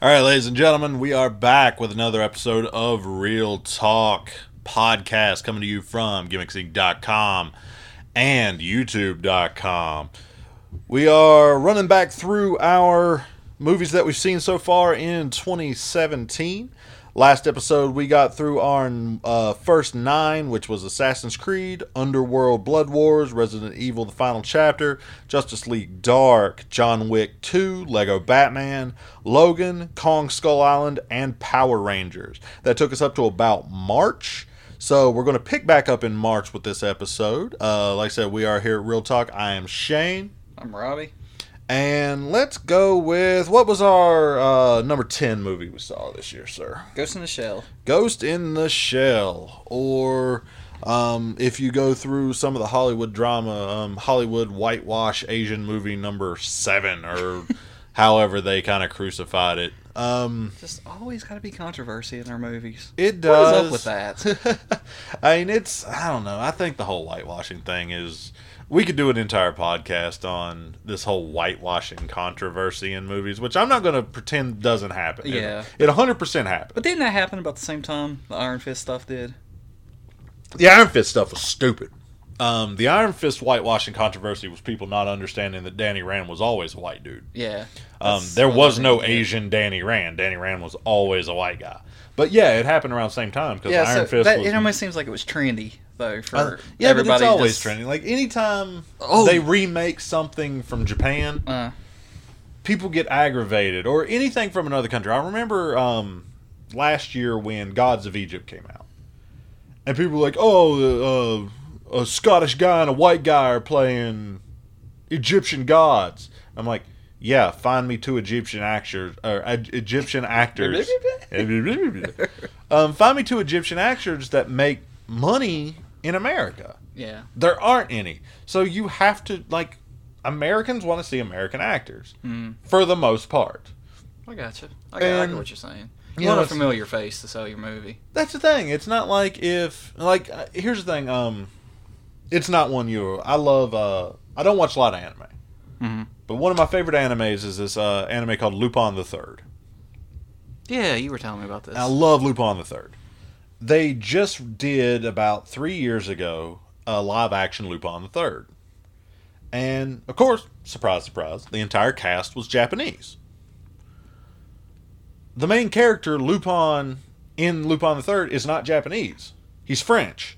All right, ladies and gentlemen, we are back with another episode of Real Talk Podcast coming to you from GimmicksInc.com and YouTube.com. We are running back through our movies that we've seen so far in 2017. Last episode, we got through our first 9, which was Assassin's Creed, Underworld Blood Wars, Resident Evil The Final Chapter, Justice League Dark, John Wick 2, Lego Batman, Logan, Kong Skull Island, and Power Rangers. That took us up to about March. So we're going to pick back up in March with this episode. Like I said, we are here at Real Talk. I am Shane. I'm Robbie. And let's go with, what was our number 10 movie we saw this year, sir? Ghost in the Shell. Ghost in the Shell. Or if you go through some of the Hollywood drama, Hollywood whitewash Asian movie number 7, or however they kind of crucified it. Just always got to be controversy in their movies. It does. What is up with that? I mean, I don't know. I think the whole whitewashing thing is... We could do an entire podcast on this whole whitewashing controversy in movies, which I'm not going to pretend doesn't happen. Yeah. It 100% happened. But didn't that happen about the same time the Iron Fist stuff did? The Iron Fist stuff was stupid. The Iron Fist whitewashing controversy was people not understanding that Danny Rand was always a white dude. Yeah. There was no Asian Danny Rand. Danny Rand was always a white guy. But yeah, it happened around the same time because Iron Fist was... It almost seems like it was trendy, though, for yeah, everybody. but it's always trending. Like, anytime they remake something from Japan, people get aggravated. Or anything from another country. I remember last year when Gods of Egypt came out. And people were like, a Scottish guy and a white guy are playing Egyptian gods. I'm like, yeah, find me 2 Egyptian actors. Find me 2 Egyptian actors that make money in America. Yeah. There aren't any. So you have to, like, Americans want to see American actors. For the most part. I gotcha. I get what you're saying. You want a familiar face to sell your movie. That's the thing. It's not like here's the thing. It's not one I love, I don't watch a lot of anime. Mm-hmm. But one of my favorite animes is this anime called Lupin the Third. Yeah, you were telling me about this. I love Lupin the Third. They just did, about 3 years ago, a live-action Lupin the Third. And, of course, surprise, surprise, the entire cast was Japanese. The main character, Lupin, in Lupin the Third, is not Japanese. He's French.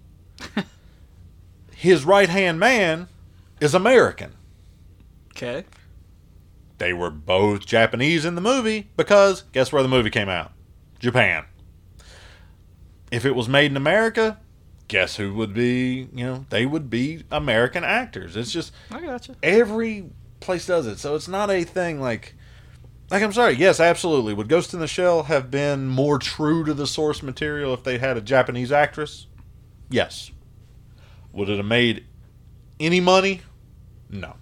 His right-hand man is American. Okay. They were both Japanese in the movie because guess where the movie came out? Japan. If it was made in America, guess who would be, they would be American actors. It's just, I gotcha. Every place does it. So it's not a thing like I'm sorry, yes, absolutely. Would Ghost in the Shell have been more true to the source material if they had a Japanese actress? Yes. Would it have made any money? No.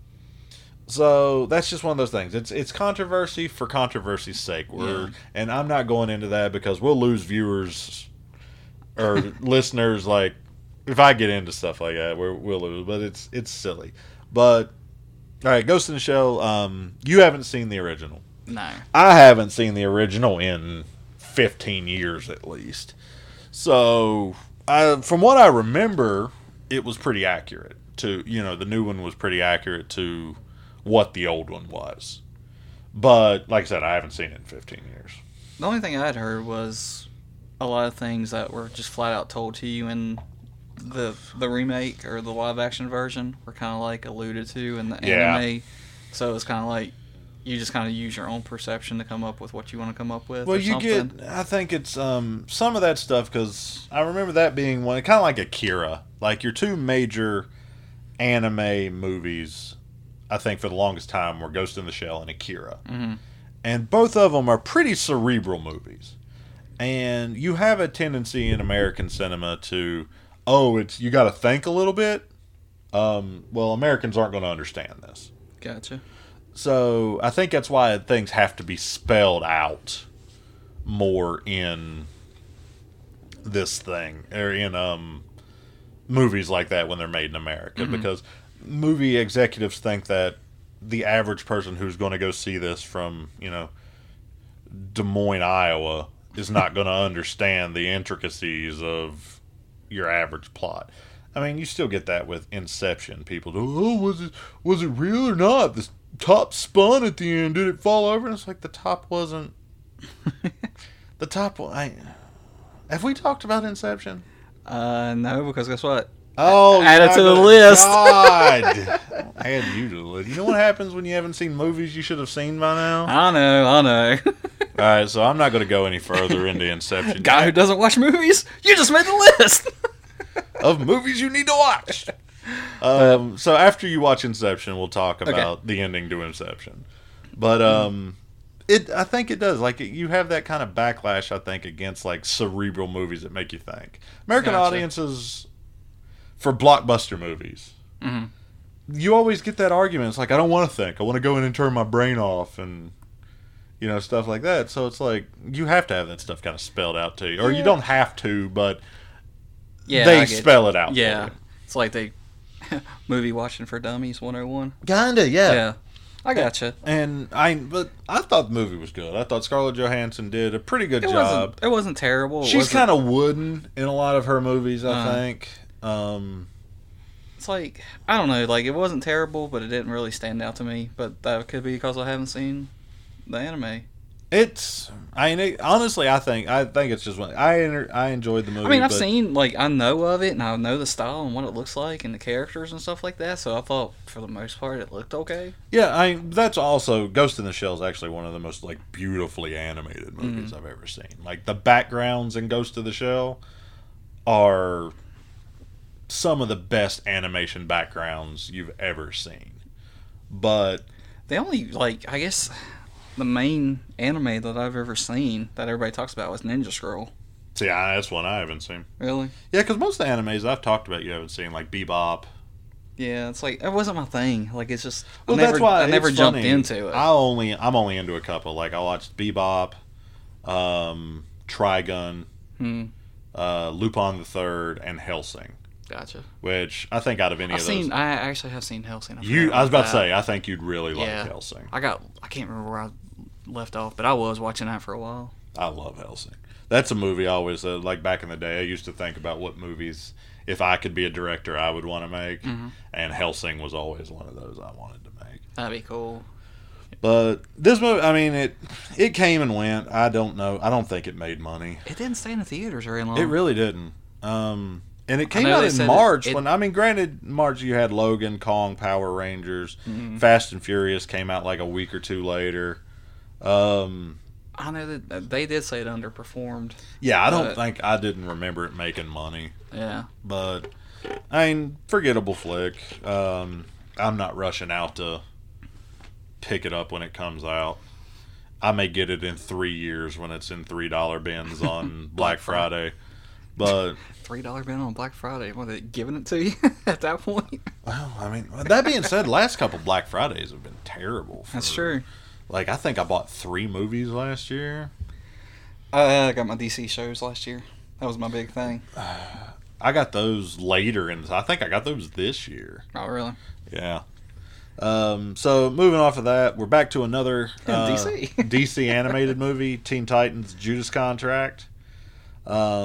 So that's just one of those things. It's controversy for controversy's sake. And I'm not going into that because we'll lose viewers or listeners. Like, if I get into stuff like that, we'll lose. But it's silly. But all right, Ghost in the Shell. You haven't seen the original. No, I haven't seen the original in 15 years at least. So from what I remember, it was pretty accurate to the new one was pretty accurate to what the old one was. But, like I said, I haven't seen it in 15 years. The only thing I'd heard was a lot of things that were just flat out told to you in the remake or the live-action version were kind of, like, alluded to in the anime. So it's kind of like you just kind of use your own perception to come up with what you want to come up with. Well, I think it's some of that stuff, because I remember that being one, kind of like Akira. Like, your 2 major anime movies, I think, for the longest time, were Ghost in the Shell and Akira. Mm-hmm. And both of them are pretty cerebral movies. And you have a tendency in American cinema to, you got to think a little bit. Well, Americans aren't going to understand this. Gotcha. So I think that's why things have to be spelled out more in this thing, or in movies like that when they're made in America, because movie executives think that the average person who's going to go see this from, Des Moines, Iowa, is not going to understand the intricacies of your average plot. I mean, you still get that with Inception. People go, "Oh, was it real or not? The top spun at the end. Did it fall over?" And it's like the top wasn't. The top. Have we talked about Inception? No, because guess what? Oh, add it to the list. God, add you to the list. You know what happens when you haven't seen movies you should have seen by now? I know. All right, so I'm not going to go any further into Inception. Guy who doesn't watch movies, you just made the list of movies you need to watch. So after you watch Inception, we'll talk about the ending to Inception. But I think it does. Like, you have that kind of backlash, I think, against like cerebral movies that make you think. American audiences, for blockbuster movies, you always get that argument. It's like, I don't want to think. I want to go in and turn my brain off and, stuff like that. So it's like, you have to have that stuff kind of spelled out to you. Or you don't have to, but they spell it out for you. It's like they movie watching for dummies 101. Kinda, yeah. Yeah. I gotcha. But I thought the movie was good. I thought Scarlett Johansson did a pretty good job. It wasn't terrible. She's kind of wooden in a lot of her movies, I think. It's like, I don't know, like, it wasn't terrible, but it didn't really stand out to me. But that could be because I haven't seen the anime. Honestly, I think it's just I enjoyed the movie. I mean, I've seen, like, I know of it, and I know the style and what it looks like, and the characters and stuff like that. So I thought, for the most part, it looked okay. Yeah, that's also Ghost in the Shell is actually one of the most like beautifully animated movies I've ever seen. Like the backgrounds in Ghost of the Shell are some of the best animation backgrounds you've ever seen. But the only, like, I guess the main anime that I've ever seen that everybody talks about was Ninja Scroll. See, that's one I haven't seen. Really? Yeah, because most of the animes I've talked about you haven't seen, like Bebop. Yeah, it's like, it wasn't my thing. Like, it's just, well, that's why I never jumped into it. I'm only into a couple. Like, I watched Bebop, Trigun, Lupin the Third, and Hellsing. Gotcha. Which I think out of any of those, I actually have seen Hellsing. I was about to say, I think you'd really like Hellsing. I can't remember where I left off, but I was watching that for a while. I love Hellsing. That's a movie I always, like back in the day, I used to think about what movies, if I could be a director, I would want to make. And Hellsing was always one of those I wanted to make. That'd be cool. But this movie, I mean, it came and went. I don't know. I don't think it made money. It didn't stay in the theaters very long. It really didn't. And it came out in March. Granted, March you had Logan, Kong, Power Rangers, Fast and Furious came out like a week or two later. I know that they did say it underperformed. Yeah, I didn't remember it making money. Yeah. But, I mean, forgettable flick. I'm not rushing out to pick it up when it comes out. I may get it in 3 years when it's in $3 bins on Black Friday. But $3 bin on Black Friday, were they giving it to you at that point? Well, I mean, that being said, the last couple Black Fridays have been terrible. That's true. Like, I think I bought 3 movies last year. I got my DC shows last year. That was my big thing. I got those later, and I think I got those this year. Oh, really? Yeah. So moving off of that, we're back to another DC animated movie, Teen Titans: Judas Contract. I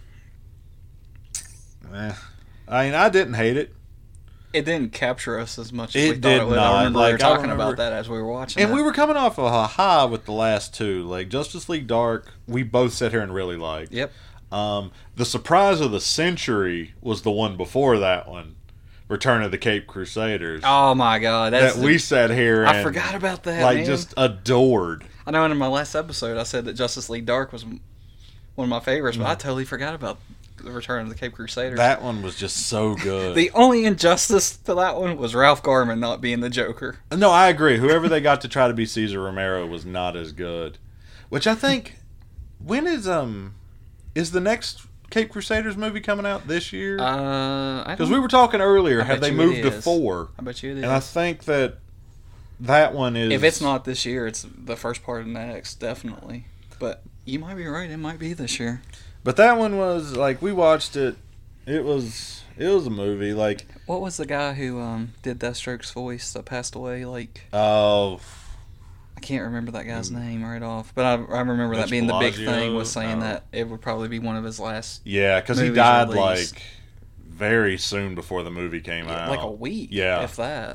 mean, I didn't hate it. It didn't capture us as much as we thought did it would. not. I remember we were talking about that as we were watching. And we were coming off of a high with the last two. Like, Justice League Dark, we both sat here and really liked. Yep. The surprise of the century was the one before that one, Return of the Caped Crusaders. Oh, my God. We sat here and I forgot about that, like, man. just adored. I know in my last episode I said that Justice League Dark was one of my favorites, but I totally forgot about the Return of the Caped Crusaders. That one was just so good. The only injustice to that one was Ralph Garman not being the Joker. No, I agree. Whoever they got to try to be Cesar Romero was not as good. Which I think, when is the next Caped Crusaders movie coming out this year? Because we were talking earlier, have they moved to 4? I bet you it is. And I think that one is... If it's not this year, it's the first part of next, definitely. But you might be right, it might be this year. But that one was, like, we watched it. It was a movie, like... What was the guy who did Deathstroke's voice that passed away, like... Oh... I can't remember that guy's name right off, but I remember that being the big thing, was saying that it would probably be one of his last. Yeah, because he died like very soon before the movie came out, like a week, if that.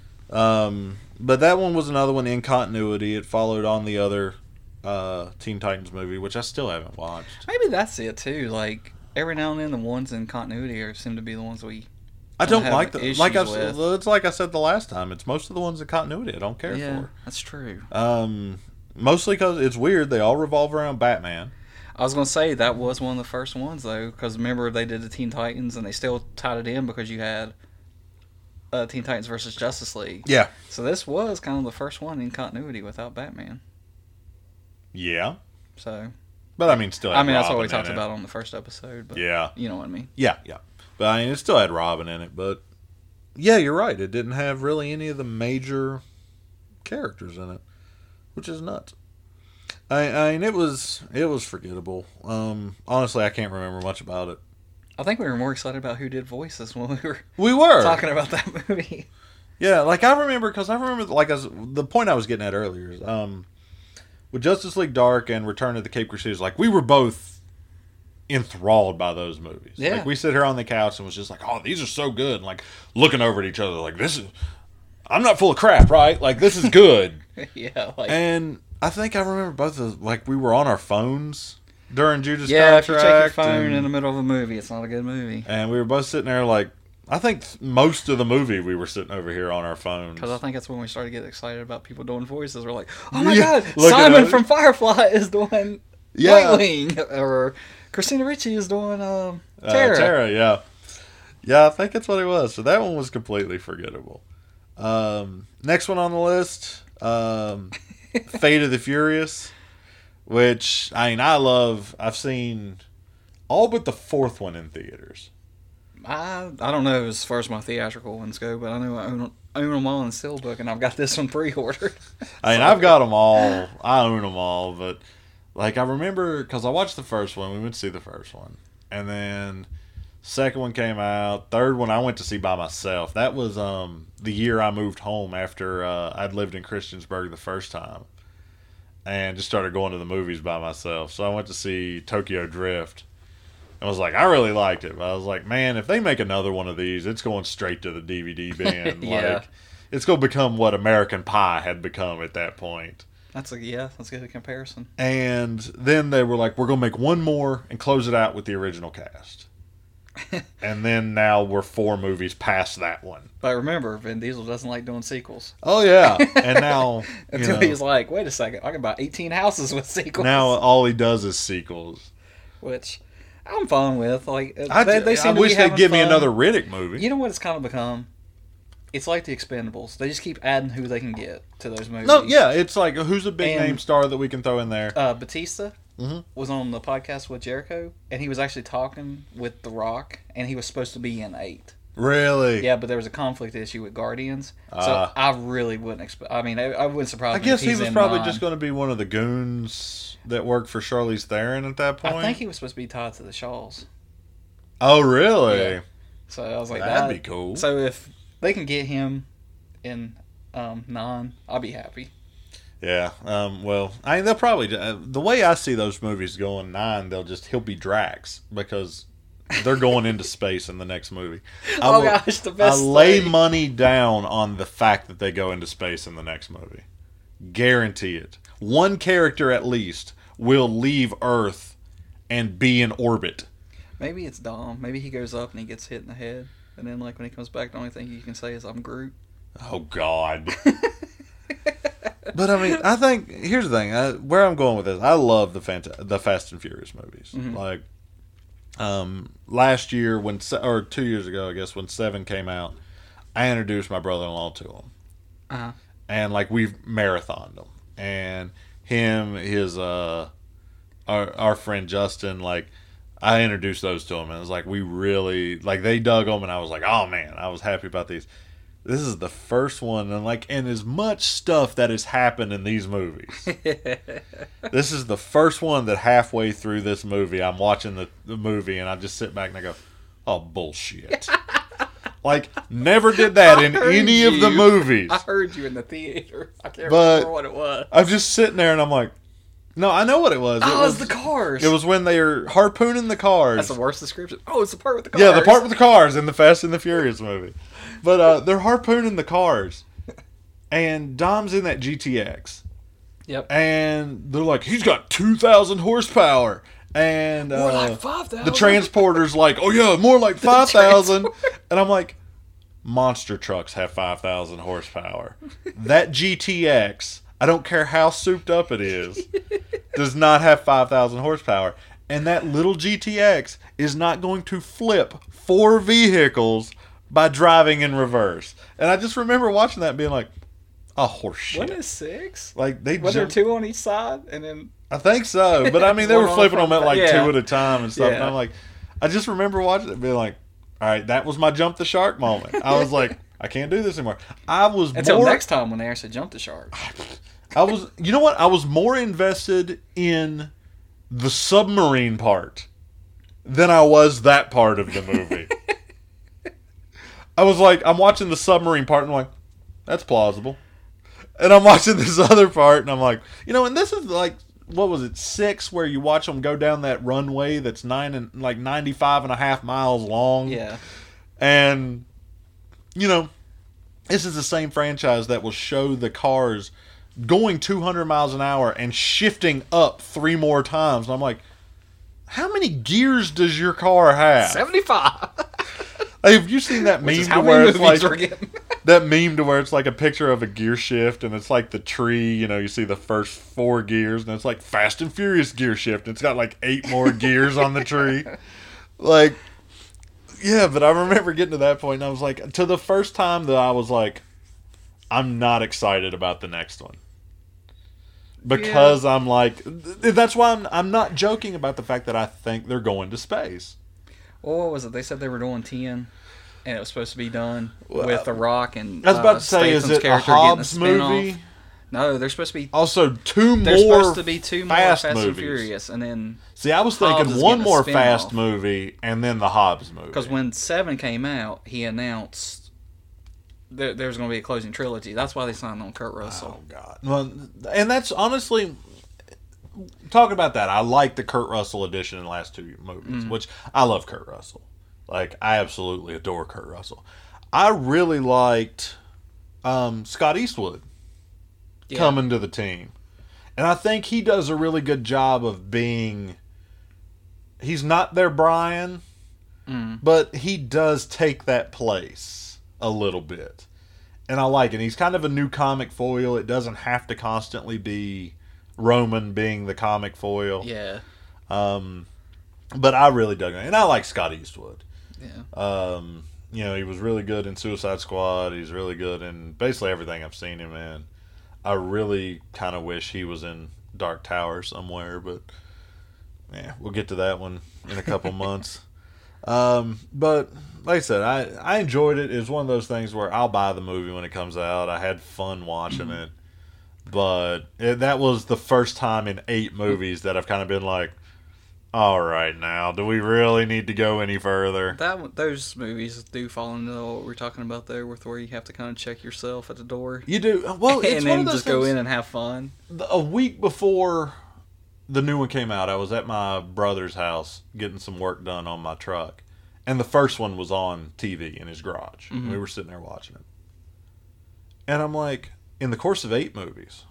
But that one was another one in continuity. It followed on the other Teen Titans movie, which I still haven't watched. Maybe that's it too. Like every now and then, the ones in continuity seem to be the ones we. I don't like them. It's like I said the last time. It's most of the ones in continuity I don't care for. Yeah, that's true. Mostly because it's weird. They all revolve around Batman. I was going to say that was one of the first ones, though, because remember they did the Teen Titans and they still tied it in because you had Teen Titans versus Justice League. Yeah. So this was kind of the first one in continuity without Batman. Yeah. So. But I mean, still. I mean, that's what we talked about on the first episode. But yeah. You know what I mean? Yeah, yeah. But I mean, it still had Robin in it. But yeah, you're right. It didn't have really any of the major characters in it, which is nuts. I mean, it was forgettable. Honestly, I can't remember much about it. I think we were more excited about who did voices when we were talking about that movie. Yeah, like I remember the point I was getting at earlier is with Justice League Dark and Return of the Cape Crusaders, like we were both enthralled by those movies. Yeah. Like we sit here on the couch and was just like, oh, these are so good, and like looking over at each other like I'm not full of crap, right? Like this is good. Yeah, and I think I remember both of like we were on our phones during Judas Contract. Yeah, if you check your phone in the middle of a movie, it's not a good movie. And we were both sitting there like, I think most of the movie we were sitting over here on our phones. Because I think that's when we started getting excited about people doing voices. We're like, oh my God, Simon from Firefly is doing Nightwing. Or Christina Ricci is doing Tara. Tara, yeah. Yeah, I think that's what it was. So that one was completely forgettable. Next one on the list, Fate of the Furious. Which, I mean, I've seen all but the fourth one in theaters. I don't know as far as my theatrical ones go, but I know I own them all in Steelbook, and I've got this one pre-ordered. I mean, I've got them all. I own them all, but, like, I remember, because I watched the first one, we went to see the first one, and then second one came out, third one I went to see by myself. That was the year I moved home after I'd lived in Christiansburg the first time. And just started going to the movies by myself. So I went to see Tokyo Drift. I was like, I really liked it. But I was like, man, if they make another one of these, it's going straight to the DVD bin. Yeah. Like, it's going to become what American Pie had become at that point. That's a good comparison. And then they were like, we're going to make one more and close it out with the original cast. And then now we're 4 movies past that one. But remember, Vin Diesel doesn't like doing sequels. Oh, yeah. And now... Until he's like, wait a second, I can buy 18 houses with sequels. Now all he does is sequels. Which I'm fine with. Like I wish they'd give me another Riddick movie. You know what it's kind of become? It's like the Expendables. They just keep adding who they can get to those movies. No, yeah, it's like, who's a big name star that we can throw in there? Batista was on the podcast with Jericho, and he was actually talking with The Rock, and he was supposed to be in 8. Really? Yeah, but there was a conflict issue with Guardians, so I really wouldn't expect. I mean, I wouldn't surprise me. I guess if he was probably just going to be one of the goons that worked for Charlize Theron at that point. I think he was supposed to be tied to the Shaws. Oh, really? Yeah. So I was like, that'd be cool. So if they can get him in 9, I'll be happy. Yeah. Well, I mean, they'll probably the way I see those movies going 9, he'll be Drax because they're going into space in the next movie. Gosh, the best I lay money down on the fact that they go into space in the next movie. Guarantee it. One character at least will leave Earth and be in orbit. Maybe it's Dom. Maybe he goes up and he gets hit in the head, and then like when he comes back, the only thing you can say is "I'm Groot." Oh God. But I mean, I think here's the thing. Where I'm going with this, I love the Fast and Furious movies. Mm-hmm. Like, last year or 2 years ago, I guess when 7 came out, I introduced my brother-in-law to them, and like we've marathoned them. And his our friend Justin, like I introduced those to him, and it was like we really like they dug them, and I was like, oh man, I was happy about these. This is the first one, and as much stuff that has happened in these movies. This is the first one that halfway through this movie, I'm watching the movie, and I just sit back and I go, oh, bullshit. Like, never did that in heard any of the you. movies. I heard you in the theater. I can't But remember what it was. I'm just sitting there and I'm like, no, I know what it was. Oh, it was the cars. It was when they were harpooning the cars. That's the worst description. Oh, it's the part with the cars. Yeah, the part with the cars in the Fast and the Furious movie. But they're harpooning the cars. And Dom's in that GTX. Yep. And they're like, he's got 2,000 horsepower. And More like 5,000. the transporter's like, oh yeah, more like 5,000. And I'm like, monster trucks have 5,000 horsepower. That GTX, I don't care how souped up it is, does not have 5,000 horsepower. And that little GTX is not going to flip 4 vehicles by driving in reverse. And I just remember watching that and being like, oh, horse shit. Wasn't it 6? Like, they Was there 2 on each side? And then... I think so, but I mean, they were flipping them at like 2 at a time and stuff. Yeah. And I'm like, I just remember watching it and being like, all right, that was my jump the shark moment. I was like, I can't do this anymore. I was Until next time when they actually jump the shark. You know what? I was more invested in the submarine part than I was that part of the movie. I was like, I'm watching the submarine part and I'm like, that's plausible. And I'm watching this other part and I'm like, and this is like, what was it, 6, where you watch them go down that runway that's 95.5 miles long. Yeah. And, this is the same franchise that will show the cars going 200 miles an hour and shifting up 3 more times. And I'm like, how many gears does your car have? 75. Hey, have you seen that meme to where it's like that meme to where it's like a picture of a gear shift and it's like the tree, you see the first 4 gears and it's like Fast and Furious gear shift and it's got like 8 more gears on the tree. Like, yeah, but I remember getting to that point and I was like, to the first time that I was like, I'm not excited about the next one. Because I'm like, that's why I'm not joking about the fact that I think they're going to space. Well, what was it? They said they were doing 10, and it was supposed to be done with The Rock and I was about to say, is it a Hobbs movie? No, they're supposed to be... Also, There's supposed to be 2 more Fast movies. and Furious, and then... See, I was thinking one more Fast movie, and then the Hobbs movie. Because when 7 came out, he announced there's going to be a closing trilogy. That's why they signed on Kurt Russell. Oh, God. Well, and that's honestly... Talking about that, I like the Kurt Russell edition in the last 2 movies, which I love Kurt Russell. Like, I absolutely adore Kurt Russell. I really liked Scott Eastwood coming to the team. And I think he does a really good job of being... He's not their Brian, but he does take that place a little bit. And I like it. He's kind of a new comic foil. It doesn't have to constantly be Roman being the comic foil. Yeah. But I really dug it. And I like Scott Eastwood. Yeah. He was really good in Suicide Squad. He's really good in basically everything I've seen him in. I really kind of wish he was in Dark Tower somewhere, but yeah, we'll get to that one in a couple months. But like I said, I enjoyed it. It was one of those things where I'll buy the movie when it comes out. I had fun watching it. But that was the first time in 8 movies that I've kind of been like, all right, now, do we really need to go any further? Those movies do fall into what we're talking about there, with where you have to kind of check yourself at the door. You do. Well, it's and one then of those just things, go in and have fun. A week before the new one came out, I was at my brother's house getting some work done on my truck. And the first one was on TV in his garage. Mm-hmm. We were sitting there watching it. And I'm like, in the course of 8 movies...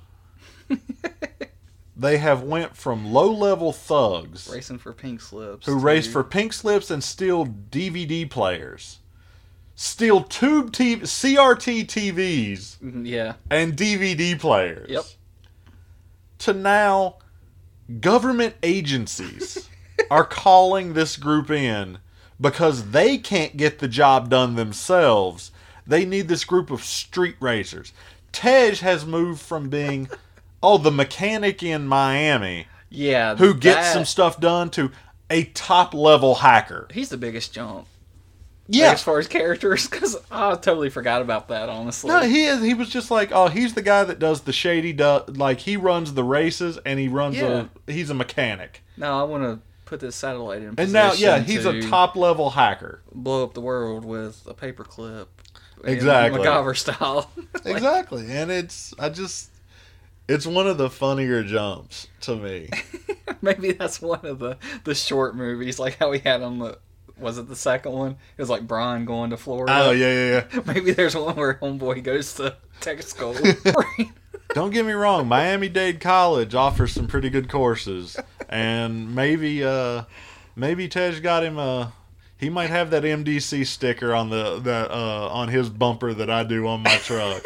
They have went from low-level thugs racing for pink slips, who race for pink slips and steal DVD players, steal tube TV, CRT TVs, and DVD players. Yep. To now, government agencies are calling this group in because they can't get the job done themselves. They need this group of street racers. Tej has moved from being the mechanic in Miami, who gets some stuff done, to a top-level hacker. He's the biggest jump. Yeah. Like, as far as characters, because I totally forgot about that, honestly. No, he is. He was just like, he's the guy that does the shady, like, he runs the races, and he runs he's a mechanic. No, I want to put this satellite in And now, position he's to a top-level hacker. blow up the world with a paperclip. Exactly. MacGyver style. Exactly. And it's one of the funnier jumps to me. Maybe that's one of the short movies, like how we had on the... Was it the second one? It was like Brian going to Florida. Oh, yeah. Maybe there's one where Homeboy goes to tech school. Don't get me wrong, Miami-Dade College offers some pretty good courses, and maybe Tej got him he might have that MDC sticker on on his bumper that I do on my truck.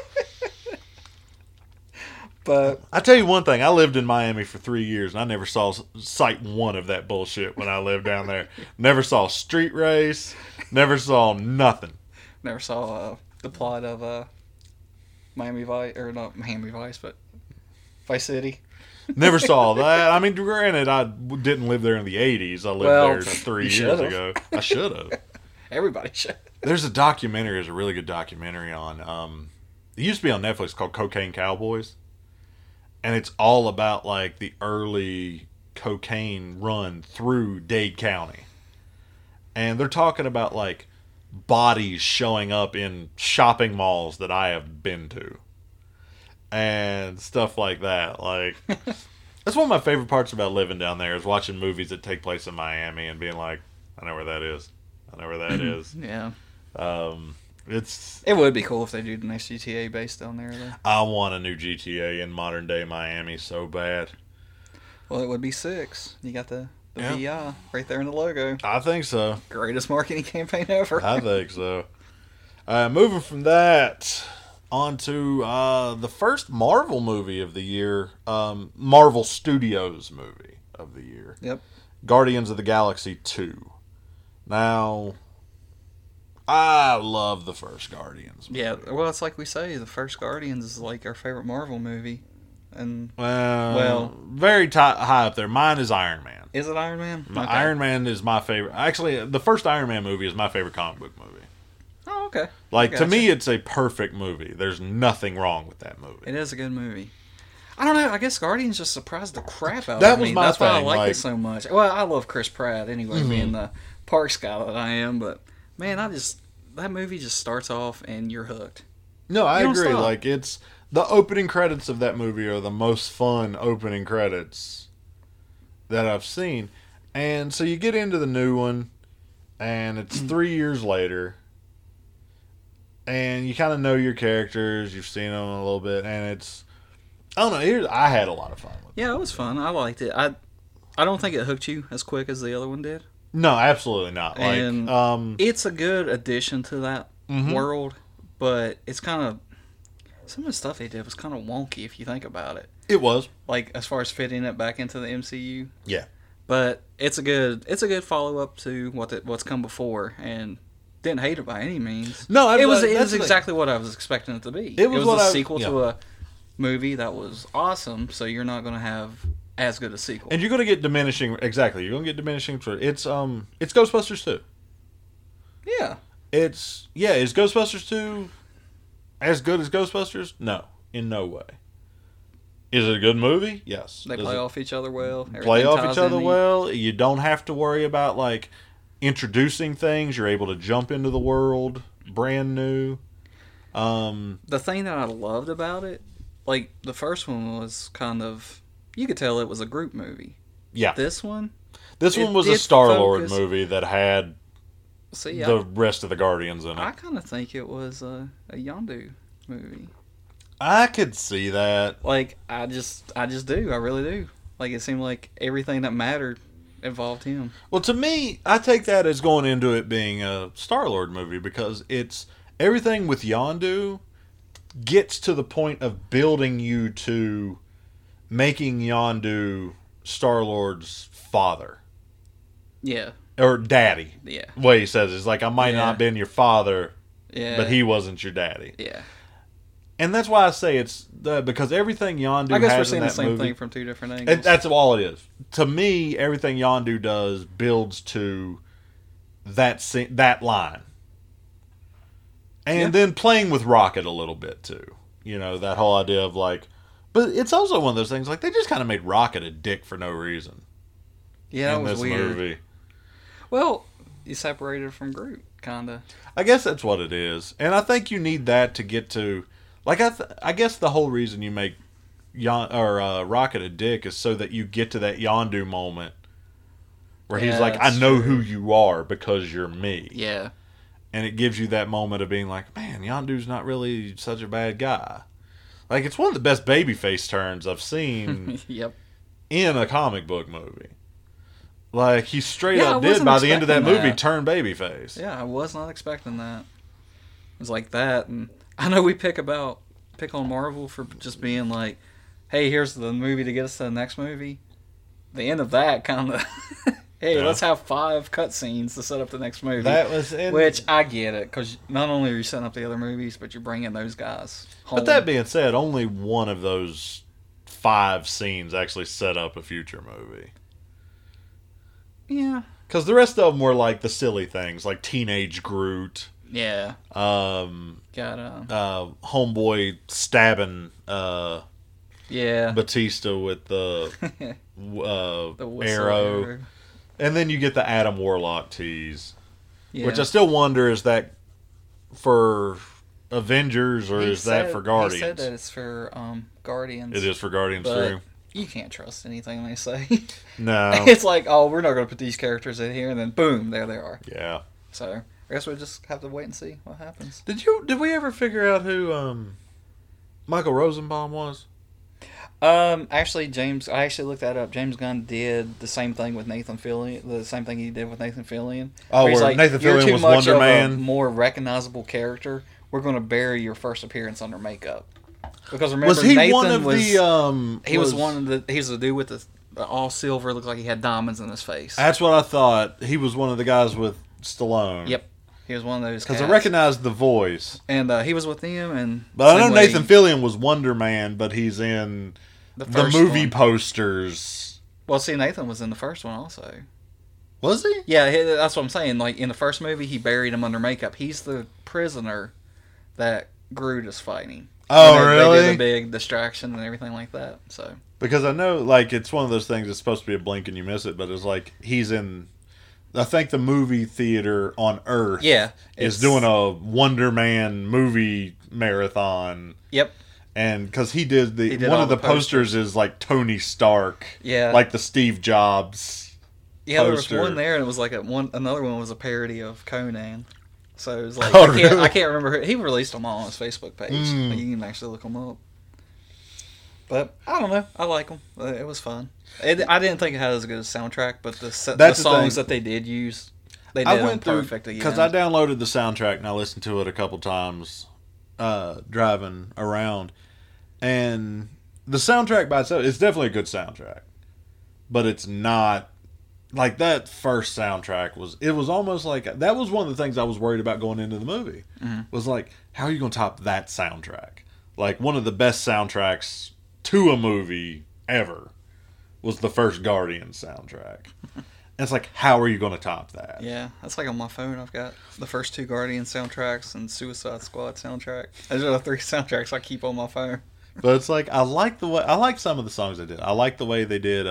But I tell you one thing, I lived in Miami for 3 years, and I never saw sight one of that bullshit when I lived down there. Never saw street race, never saw nothing. Never saw the plot of Miami Vice, or not Miami Vice, but Vice City. Never saw that. I mean, granted, I didn't live there in the 80s. I lived there 3 years ago. I should have. Everybody should. There's a really good documentary on, it used to be on Netflix called Cocaine Cowboys. And it's all about, like, the early cocaine run through Dade County. And they're talking about, like, bodies showing up in shopping malls that I have been to. And stuff like that. Like, that's one of my favorite parts about living down there is watching movies that take place in Miami and being like, I know where that is. I know where that is. Yeah. It would be cool if they do the next GTA based down there, though. I want a new GTA in modern day Miami so bad. Well, it would be 6. You got the VI right there in the logo. I think so. Greatest marketing campaign ever. I think so. Moving from that on to the first Marvel movie of the year, Marvel Studios movie of the year. Yep. Guardians of the Galaxy 2. Now, I love the first Guardians movie. Yeah, well, it's like we say, the first Guardians is like our favorite Marvel movie. And very high up there. Mine is Iron Man. Is it Iron Man? Okay. Iron Man is my favorite. Actually, the first Iron Man movie is my favorite comic book movie. Oh, okay. Like, to me, it's a perfect movie. There's nothing wrong with that movie. It is a good movie. I don't know. I guess Guardians just surprised the crap out that of me. Was my That's thing. why I like it so much. Well, I love Chris Pratt anyway, being the parks guy that I am. But, man, that movie just starts off and you're hooked. No, I agree. Stop. Like, it's... The opening credits of that movie are the most fun opening credits that I've seen. And so you get into the new one, and it's 3 years later, and you kind of know your characters, you've seen them a little bit, and it's... I don't know, I had a lot of fun with it. Yeah, it was fun. I liked it. I don't think it hooked you as quick as the other one did. No, absolutely not. And it's a good addition to that world, but it's kind of... Some of the stuff they did was kind of wonky if you think about it. It was. Like, as far as fitting it back into the MCU. Yeah. But it's a good follow-up to what's come before, and didn't hate it by any means. No, it was exactly what I was expecting it to be. It was a sequel to a movie that was awesome, so you're not going to have as good a sequel. And you're going to get diminishing... Exactly. You're going to get diminishing... It's Ghostbusters 2. Yeah. Is Ghostbusters 2... as good as Ghostbusters? No, in no way. Is it a good movie? Yes. They play off each other well. Play off each other well. You don't have to worry about, like, introducing things. You're able to jump into the world brand new. The thing that I loved about it, like, the first one was kind of... You could tell it was a group movie. Yeah. This one was a Star-Lord movie that had... the rest of the Guardians in it. I kind of think it was a Yondu movie. I could see that. Like, I just do. I really do. Like, it seemed like everything that mattered involved him. Well, to me, I take that as going into it being a Star-Lord movie because it's everything with Yondu gets to the point of building you to making Yondu Star-Lord's father. Yeah. Or daddy. Yeah. The way he says it is like, I might not have been your father, but he wasn't your daddy. Yeah. And that's why I say it's because everything Yondu has in that movie... I guess we're seeing the same thing from two different angles. That's all it is. To me, everything Yondu does builds to that line. And then playing with Rocket a little bit, too. You know, that whole idea of like... But it's also one of those things, like, they just kind of made Rocket a dick for no reason. Yeah, in that was this weird. movie. Well, you separated from Groot, kinda. I guess that's what it is, and I think you need that to get to. Like I guess the whole reason you make Rocket a dick is so that you get to that Yondu moment where he's like, "I know who you are because you're me." Yeah. And it gives you that moment of being like, "Man, Yondu's not really such a bad guy." Like, it's one of the best babyface turns I've seen Yep. in a comic book movie. Like, he straight up did, by the end of that movie, turn babyface. Yeah, I was not expecting that. It was like that, and I know we pick on Marvel for just being like, hey, here's the movie to get us to the next movie. The end of that kind of, hey, let's have 5 cutscenes to set up the next movie. That was which I get it, because not only are you setting up the other movies, but you're bringing those guys home. But that being said, only one of those 5 scenes actually set up a future movie. Yeah. Because the rest of them were like the silly things, like Teenage Groot. Yeah. Got Homeboy stabbing Batista with the arrow. And then you get the Adam Warlock tease. Yeah. Which I still wonder, is that for Avengers or is that for Guardians? He said that it's for Guardians. It is for Guardians too. You can't trust anything they say. No. It's like, oh, we're not going to put these characters in here, and then boom, there they are. Yeah. So I guess we'll just have to wait and see what happens. Did we ever figure out who Michael Rosenbaum was? Actually, I actually looked that up. James Gunn did the same thing with Nathan Fillion. The same thing he did with Nathan Fillion. Oh, where like, Nathan Fillion was Wonder Man. A more recognizable character. We're going to bury your first appearance under makeup. Because remember, was he Nathan one of was the he was one of the he was the dude with the all silver, looked like he had diamonds in his face. That's what I thought. He was one of the guys with Stallone. Yep. He was one of those. Because I recognized the voice. And he was with them. But I know Nathan Fillion was Wonder Man, but he's in the movie posters. Well, see, Nathan was in the first one also. Was he? Yeah, that's what I'm saying. Like, in the first movie, he buried him under makeup. He's the prisoner that Groot is fighting. Oh, really? They did a big distraction and everything like that. So because I know, like, it's one of those things that's supposed to be a blink and you miss it, but it's like he's in... I think the movie theater on Earth is doing a Wonder Man movie marathon. Yep. And because he did one of the posters is like Tony Stark. Yeah. Like the Steve Jobs Yeah, poster. There was one there, and it was like another one was a parody of Conan. So it was like, really? I can't remember. He released them all on his Facebook page. Like, you can actually look them up. But I don't know. I like them. It was fun. I didn't think it had as good a soundtrack, but the songs that they did use, they did them perfect again. Because I downloaded the soundtrack and I listened to it a couple times driving around. And the soundtrack by itself, it's definitely a good soundtrack. But it's not... Like, that first soundtrack was almost like... That was one of the things I was worried about going into the movie. Mm-hmm. Was like, how are you going to top that soundtrack? Like, one of the best soundtracks to a movie ever was the first Guardians soundtrack. And it's like, how are you going to top that? Yeah, that's like on my phone. I've got the first 2 Guardians soundtracks and Suicide Squad soundtrack. Those are the 3 soundtracks I keep on my phone. But it's like, I like some of the songs they did. I like the way they did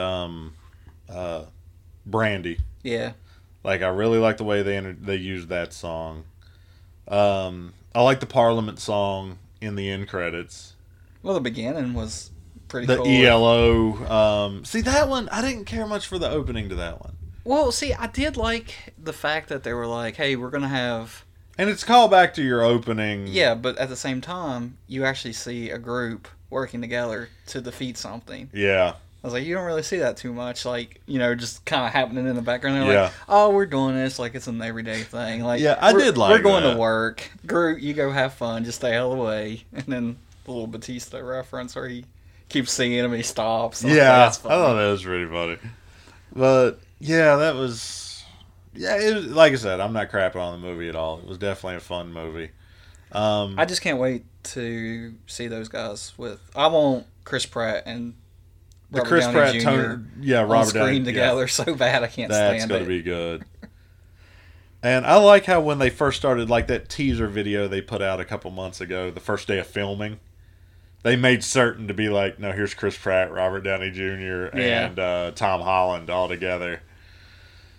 Brandy. Yeah. Like, I really like the way they used that song. I like the Parliament song in the end credits. Well, the beginning was pretty cool. The ELO. See, that one, I didn't care much for the opening to that one. Well, see, I did like the fact that they were like, hey, we're going to have... And it's called back to your opening. Yeah, but at the same time, you actually see a group working together to defeat something. Yeah. I was like, you don't really see that too much, like, you know, just kind of happening in the background. They're like, oh, we're doing this like it's an everyday thing. Like, yeah, I did like we're going to work. Groot, you go have fun, just stay out of the way. And then the little Batista reference where he keeps seeing him and he stops. Yeah, I thought that was really funny. But, yeah, that was... Yeah, it was, like I said, I'm not crapping on the movie at all. It was definitely a fun movie. I just can't wait to see those guys with... I want Chris Pratt and Robert Chris Downey Pratt, Jr. Robert on screen Downey together so bad I can't stand it. That's going to be good. And I like how when they first started, like that teaser video they put out a couple months ago, the first day of filming, they made certain to be like, no, here's Chris Pratt, Robert Downey Jr., and Tom Holland all together.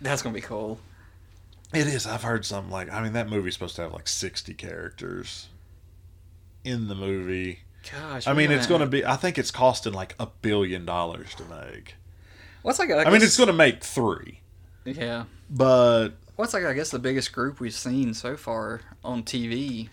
That's gonna be cool. It is. I've heard something like, I mean, that movie's supposed to have like 60 characters in the movie. Gosh. I mean, it's going to be, I think it's costing like $1 billion to make. What's like? I mean, it's going to make 3. Yeah. But What's like? I guess the biggest group we've seen so far on TV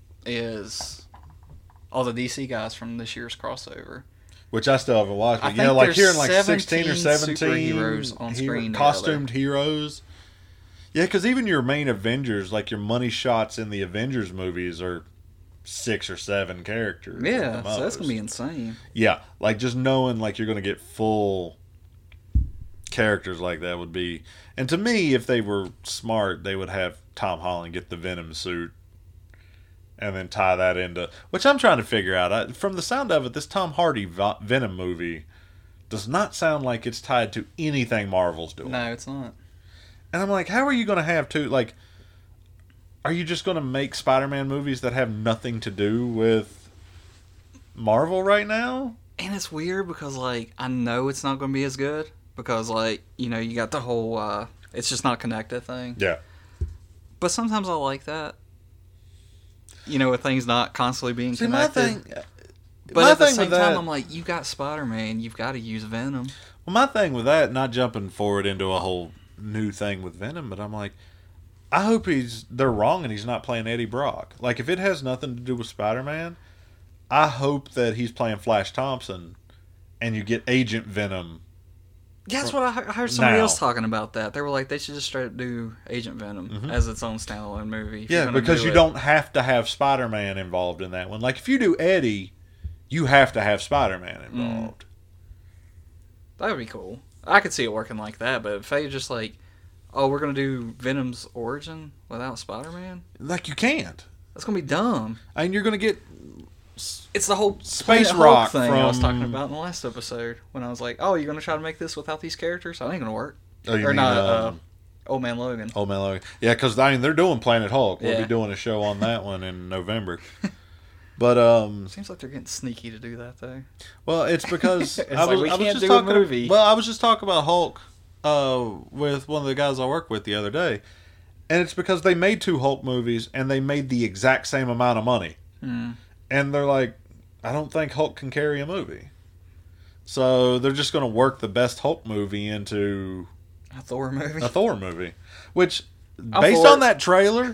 is all the DC guys from this year's crossover. which I still haven't watched. But, I think like there's hearing like 16 or 17 superheroes on screen costumed heroes. Yeah, because even your main Avengers, like your money shots in the Avengers movies, are 6 or 7 characters. Yeah, so that's gonna be insane. Yeah, like just knowing like you're gonna get full characters like that would be. And to me, if they were smart, they would have Tom Holland get the Venom suit and then tie that into, which I'm trying to figure out. From the sound of it, this Tom Hardy Venom movie does not sound like it's tied to anything Marvel's doing. No, it's not. And I'm like, how are you going to have to, like, are you just going to make Spider-Man movies that have nothing to do with Marvel right now? And it's weird because, like, I know it's not going to be as good because, like, you know, you got the whole it's just not connected thing. Yeah. But sometimes I like that. You know, with things not constantly being connected. My thing, but my at the thing same with time, that, I'm like, you got Spider-Man, you've got to use Venom. well, my thing with that, not jumping forward into a whole new thing with Venom, but I'm like, I hope they're wrong and he's not playing Eddie Brock. Like, if it has nothing to do with Spider-Man, I hope that he's playing Flash Thompson and you get Agent Venom. Yeah, that's what I heard somebody else talking about that. They were like, they should just straight up do Agent Venom as its own standalone movie. Yeah, because you don't have to have Spider-Man involved in that one. Like, if you do Eddie, you have to have Spider-Man involved. That would be cool. I could see it working like that, but if they just like, oh, we're going to do Venom's origin without Spider-Man? Like, you can't. That's going to be dumb. I mean, you're going to get... It's the whole Space Hulk Rock thing from... I was talking about in the last episode when I was like, oh, you're going to try to make this without these characters? That ain't going to work. Oh, you or mean, not, Old Man Logan. Old Man Logan. Yeah, because, I mean, they're doing Planet Hulk. We'll Yeah. be doing a show on that one in November. But, Seems like they're getting sneaky to do that, though. well, it's because... It's like, we can't do a movie. Well, I was just talking about Hulk with one of the guys I work with the other day. And it's because they made 2 Hulk movies, and they made the exact same amount of money. And they're like, I don't think Hulk can carry a movie. So they're just going to work the best Hulk movie into A Thor movie? a Thor movie. Which, I'm based for on it. that trailer,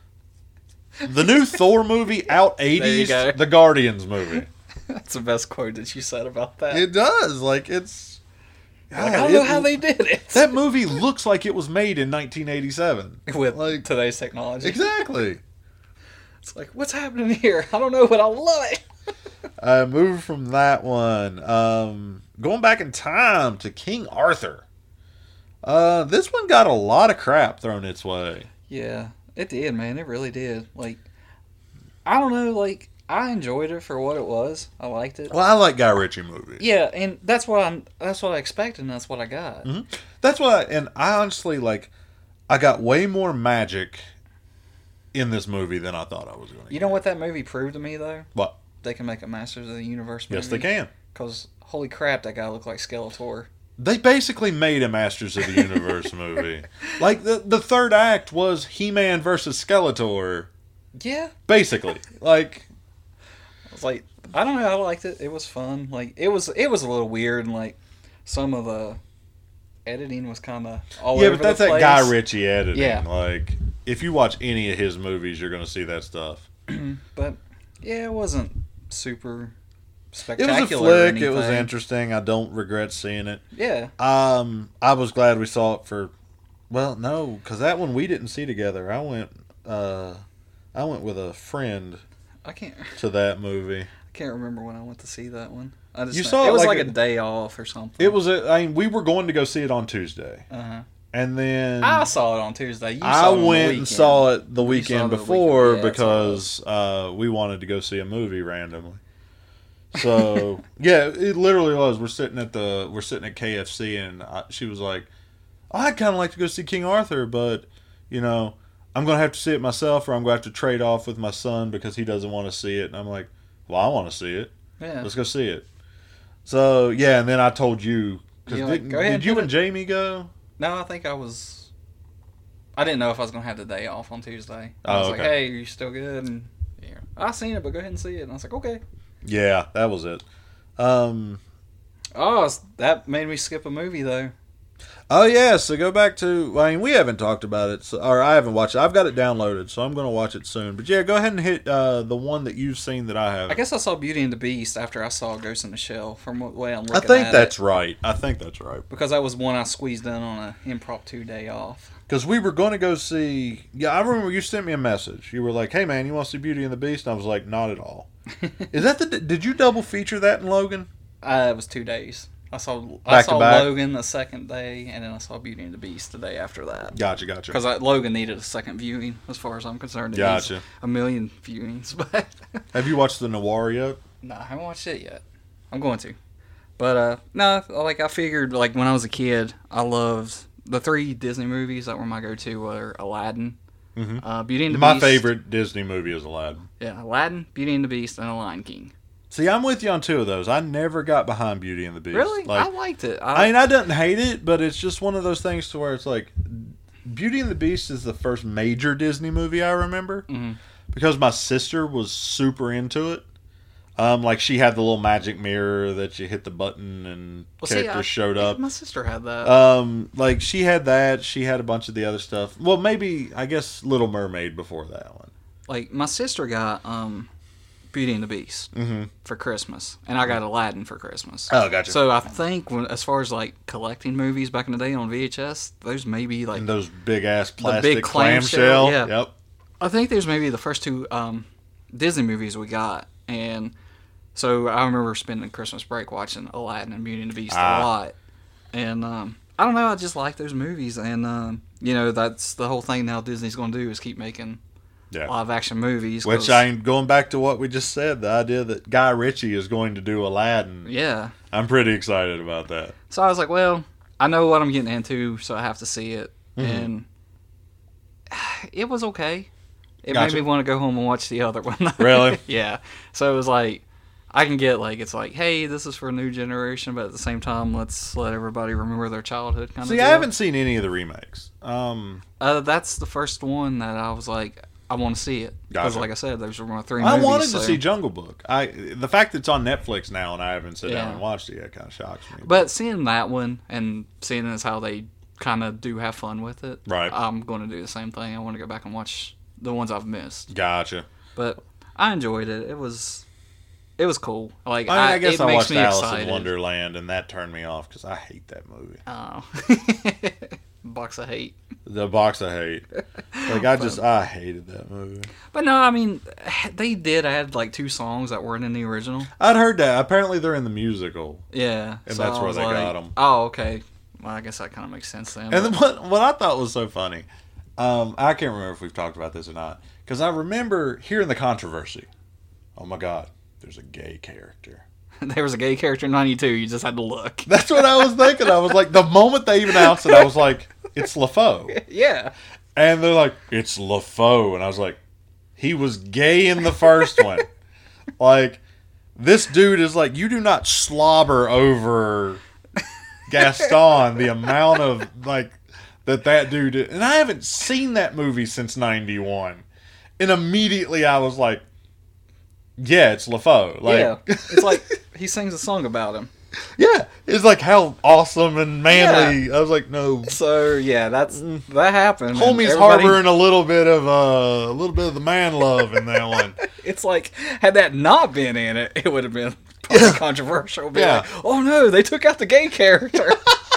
the new Thor movie out There you 80s, go. the Guardians movie. That's the best quote that you said about that. It does. Like, it's... Like, I don't know how they did it. That movie looks like it was made in 1987. With like, today's technology. exactly. It's like, what's happening here? I don't know, but I love it. Moving from that one, going back in time to King Arthur. This one got a lot of crap thrown its way. Yeah, it did, man. It really did. Like, I don't know, like, I enjoyed it for what it was. I liked it. Well, I like Guy Ritchie movies. Yeah, and that's what I expected, and that's what I got. Mm-hmm. That's why, and I honestly, like, I got way more magic in this movie than I thought I was going to. You know what that movie proved to me, though? What? They can make a Masters of the Universe movie. Yes, they can. Because, holy crap, that guy looked like Skeletor. They basically made a Masters of the Universe movie. Like, the third act was He-Man versus Skeletor. Yeah. Basically. Like... I was like, I don't know, I liked it. It was fun. Like, it was a little weird, and, like, some of the editing was kind of all over Yeah, but that's the that place. Guy Ritchie editing. Yeah. Like, if you watch any of his movies, you're going to see that stuff. But, yeah, it wasn't super It spectacular. was a or flick. It was anything. interesting. I don't regret seeing it. Yeah. I was glad we saw it for... Well, no, because that one we didn't see together. I went with a friend I can't to that movie. remember when I went to see that one. I just You know- saw it it was like like a day off or something. It was we were going to go see it on Tuesday. Uh-huh. And then... I saw it on Tuesday. You I saw it on the went and weekend. saw it the You weekend saw it the before weekend. Yeah, that's because we wanted to go see a movie randomly. So yeah, it literally was. We're sitting at KFC and she was like, "I'd kind of like to go see King Arthur, but you know, I'm gonna have to see it myself, or I'm gonna have to trade off with my son because he doesn't want to see it." And I'm like, "Well, I want to see it. Yeah. Let's go see it." So yeah, and then I told you because You're like, "Go ahead did and you put and Jamie go? No, I think I didn't know if I was gonna have the day off on Tuesday. I was like, "Hey, are you still good?" And yeah, I seen it, but go ahead and see it. And I was like, "Okay." Yeah, that was it. That made me skip a movie though. Oh yeah, so go back to. I mean, we haven't talked about it, or I haven't watched it. I've got it downloaded, so I'm going to watch it soon. But yeah, go ahead and hit the one that you've seen that I have. I guess I saw Beauty and the Beast after I saw Ghost in the Shell. From what way I'm looking at it. I think that's right. Because that was one I squeezed in on an impromptu day off. Because we were going to go see. Yeah, I remember you sent me a message. You were like, "Hey man, you want to see Beauty and the Beast?" And I was like, "Not at all." Is that the? Did you double feature that in Logan? It was 2 days. I saw back. Logan the second day, and then I saw Beauty and the Beast the day after that. Gotcha. Because Logan needed a second viewing, as far as I'm concerned. Gotcha. A million viewings. But have you watched the Noir yet? No, I haven't watched it yet. I'm going to. But no, like I figured, like when I was a kid, I loved the 3 Disney movies that were my go-to were Aladdin, Beauty and the Beast. My favorite Disney movie is Aladdin. Yeah, Aladdin, Beauty and the Beast, and The Lion King. See, I'm with you on 2 of those. I never got behind Beauty and the Beast. Really? I liked it. I mean, I didn't hate it, but it's just one of those things to where it's like, Beauty and the Beast is the first major Disney movie I remember because my sister was super into it. Like she had the little magic mirror that you hit the button and characters showed up. My sister had that. Like she had that. She had a bunch of the other stuff. Well, maybe I guess Little Mermaid before that one. Like my sister got Beauty and the Beast for Christmas, and I got Aladdin for Christmas. Oh, gotcha. So I think as far as like collecting movies back in the day on VHS, those maybe like and those big ass plastic big clamshell. Yeah. Yep. I think there's maybe the first 2 Disney movies we got, and so I remember spending Christmas break watching Aladdin and Beauty and the Beast a lot. And I don't know, I just like those movies, and that's the whole thing now Disney's going to do is keep making live action movies. Which I'm going back to what we just said, the idea that Guy Ritchie is going to do Aladdin. Yeah. I'm pretty excited about that. So I was like, well, I know what I'm getting into, so I have to see it. And it was okay. It made me want to go home and watch the other one. Really? Yeah. So it was like, I can get like, it's like, hey, this is for a new generation, but at the same time, let's let everybody remember their childhood kind of See, deal. I haven't seen any of the remakes. That's the first one that I was like, I want to see it. Because like I said, those were my 3 movies. I wanted to see Jungle Book. The fact that it's on Netflix now and I haven't sat down and watched it yet kind of shocks me. But seeing that one and seeing as how they kind of do have fun with it, right. I'm going to do the same thing. I want to go back and watch the ones I've missed. Gotcha. But I enjoyed it. It was cool. Like I guess I watched Alice excited. in Wonderland and that turned me off because I hate that movie. Oh. Box of hate. The box of hate. Like I hated that movie. But no, I mean, they did add like 2 songs that weren't in the original. I'd heard that. Apparently they're in the musical. Yeah. And that's where they got them. Oh, okay. Well, I guess that kind of makes sense then. And then what I thought was so funny, I can't remember if we've talked about this or not, because I remember hearing the controversy. Oh my God, there's a gay character. There was a gay character in 92. You just had to look. That's what I was thinking. I was like, the moment they even announced it, I was like, it's LaFoe. Yeah. And they're like, it's LaFoe. And I was like, he was gay in the first one. Like, this dude is like, you do not slobber over Gaston the amount of, like, that dude did. And I haven't seen that movie since 91. And immediately I was like, yeah, it's LaFoe. Like, yeah. It's like, he sings a song about him. Yeah, it's like how awesome and manly. Yeah. I was like, no. So yeah, that happened. Homie's harboring a little bit of the man love in that one. It's like had that not been in it, it would have been probably controversial. Like, oh no, they took out the gay character.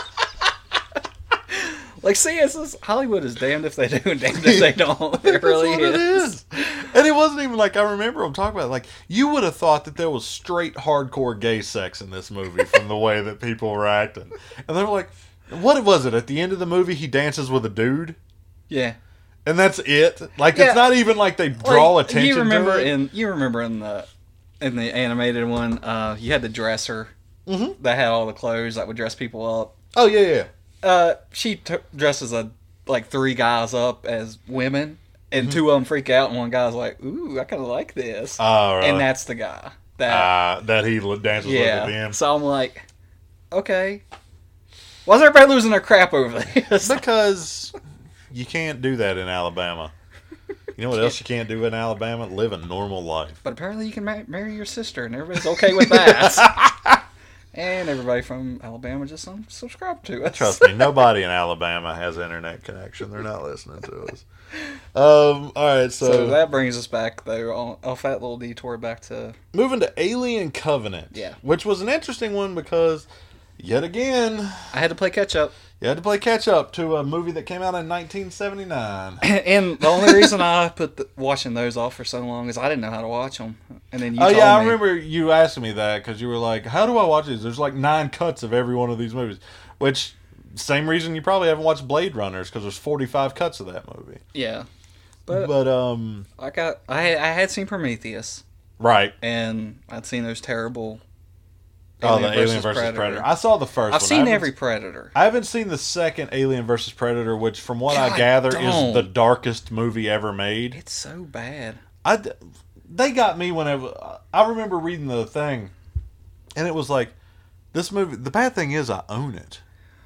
Like, see, Hollywood is damned if they do and damned if they don't. It really is. And it wasn't even like, I remember them talking about it, like, you would have thought that there was straight hardcore gay sex in this movie from the way that people were acting. And they were like, what was it? At the end of the movie, he dances with a dude? Yeah. And that's it? Like, it's not even like they draw attention to it. You remember in the animated one, you had the dresser that had all the clothes that would dress people up. Oh, yeah. She dresses like 3 guys up as women, and 2 of them freak out, and one guy's like, "Ooh, I kind of like this," really? And that's the guy that he dances with at the end. So I'm like, okay, Why is everybody losing their crap over this? Because you can't do that in Alabama. You know what else you can't do in Alabama? Live a normal life. But apparently you can marry your sister, and everybody's okay with that. And everybody from Alabama just subscribe to us. Trust me, nobody in Alabama has internet connection. They're not listening to us. All right, so that brings us back, though, on a fat little detour back to... Moving to Alien Covenant. Yeah. Which was an interesting one because, yet again... I had to play catch-up. You had to play catch-up to a movie that came out in 1979. And the only reason I put watching those off for so long is I didn't know how to watch them. And then you told me. I remember you asking me that because you were like, how do I watch these? There's like 9 cuts of every one of these movies. Which, same reason you probably haven't watched Blade Runners because there's 45 cuts of that movie. Yeah. But I had seen Prometheus. Right. And I'd seen those terrible... the Alien vs. Predator. I saw the first one. I've seen every Predator. I haven't seen the second Alien vs. Predator, which, from what I gather, is the darkest movie ever made. It's so bad. They got me whenever... I remember reading the thing, and it was like, this movie... The bad thing is I own it.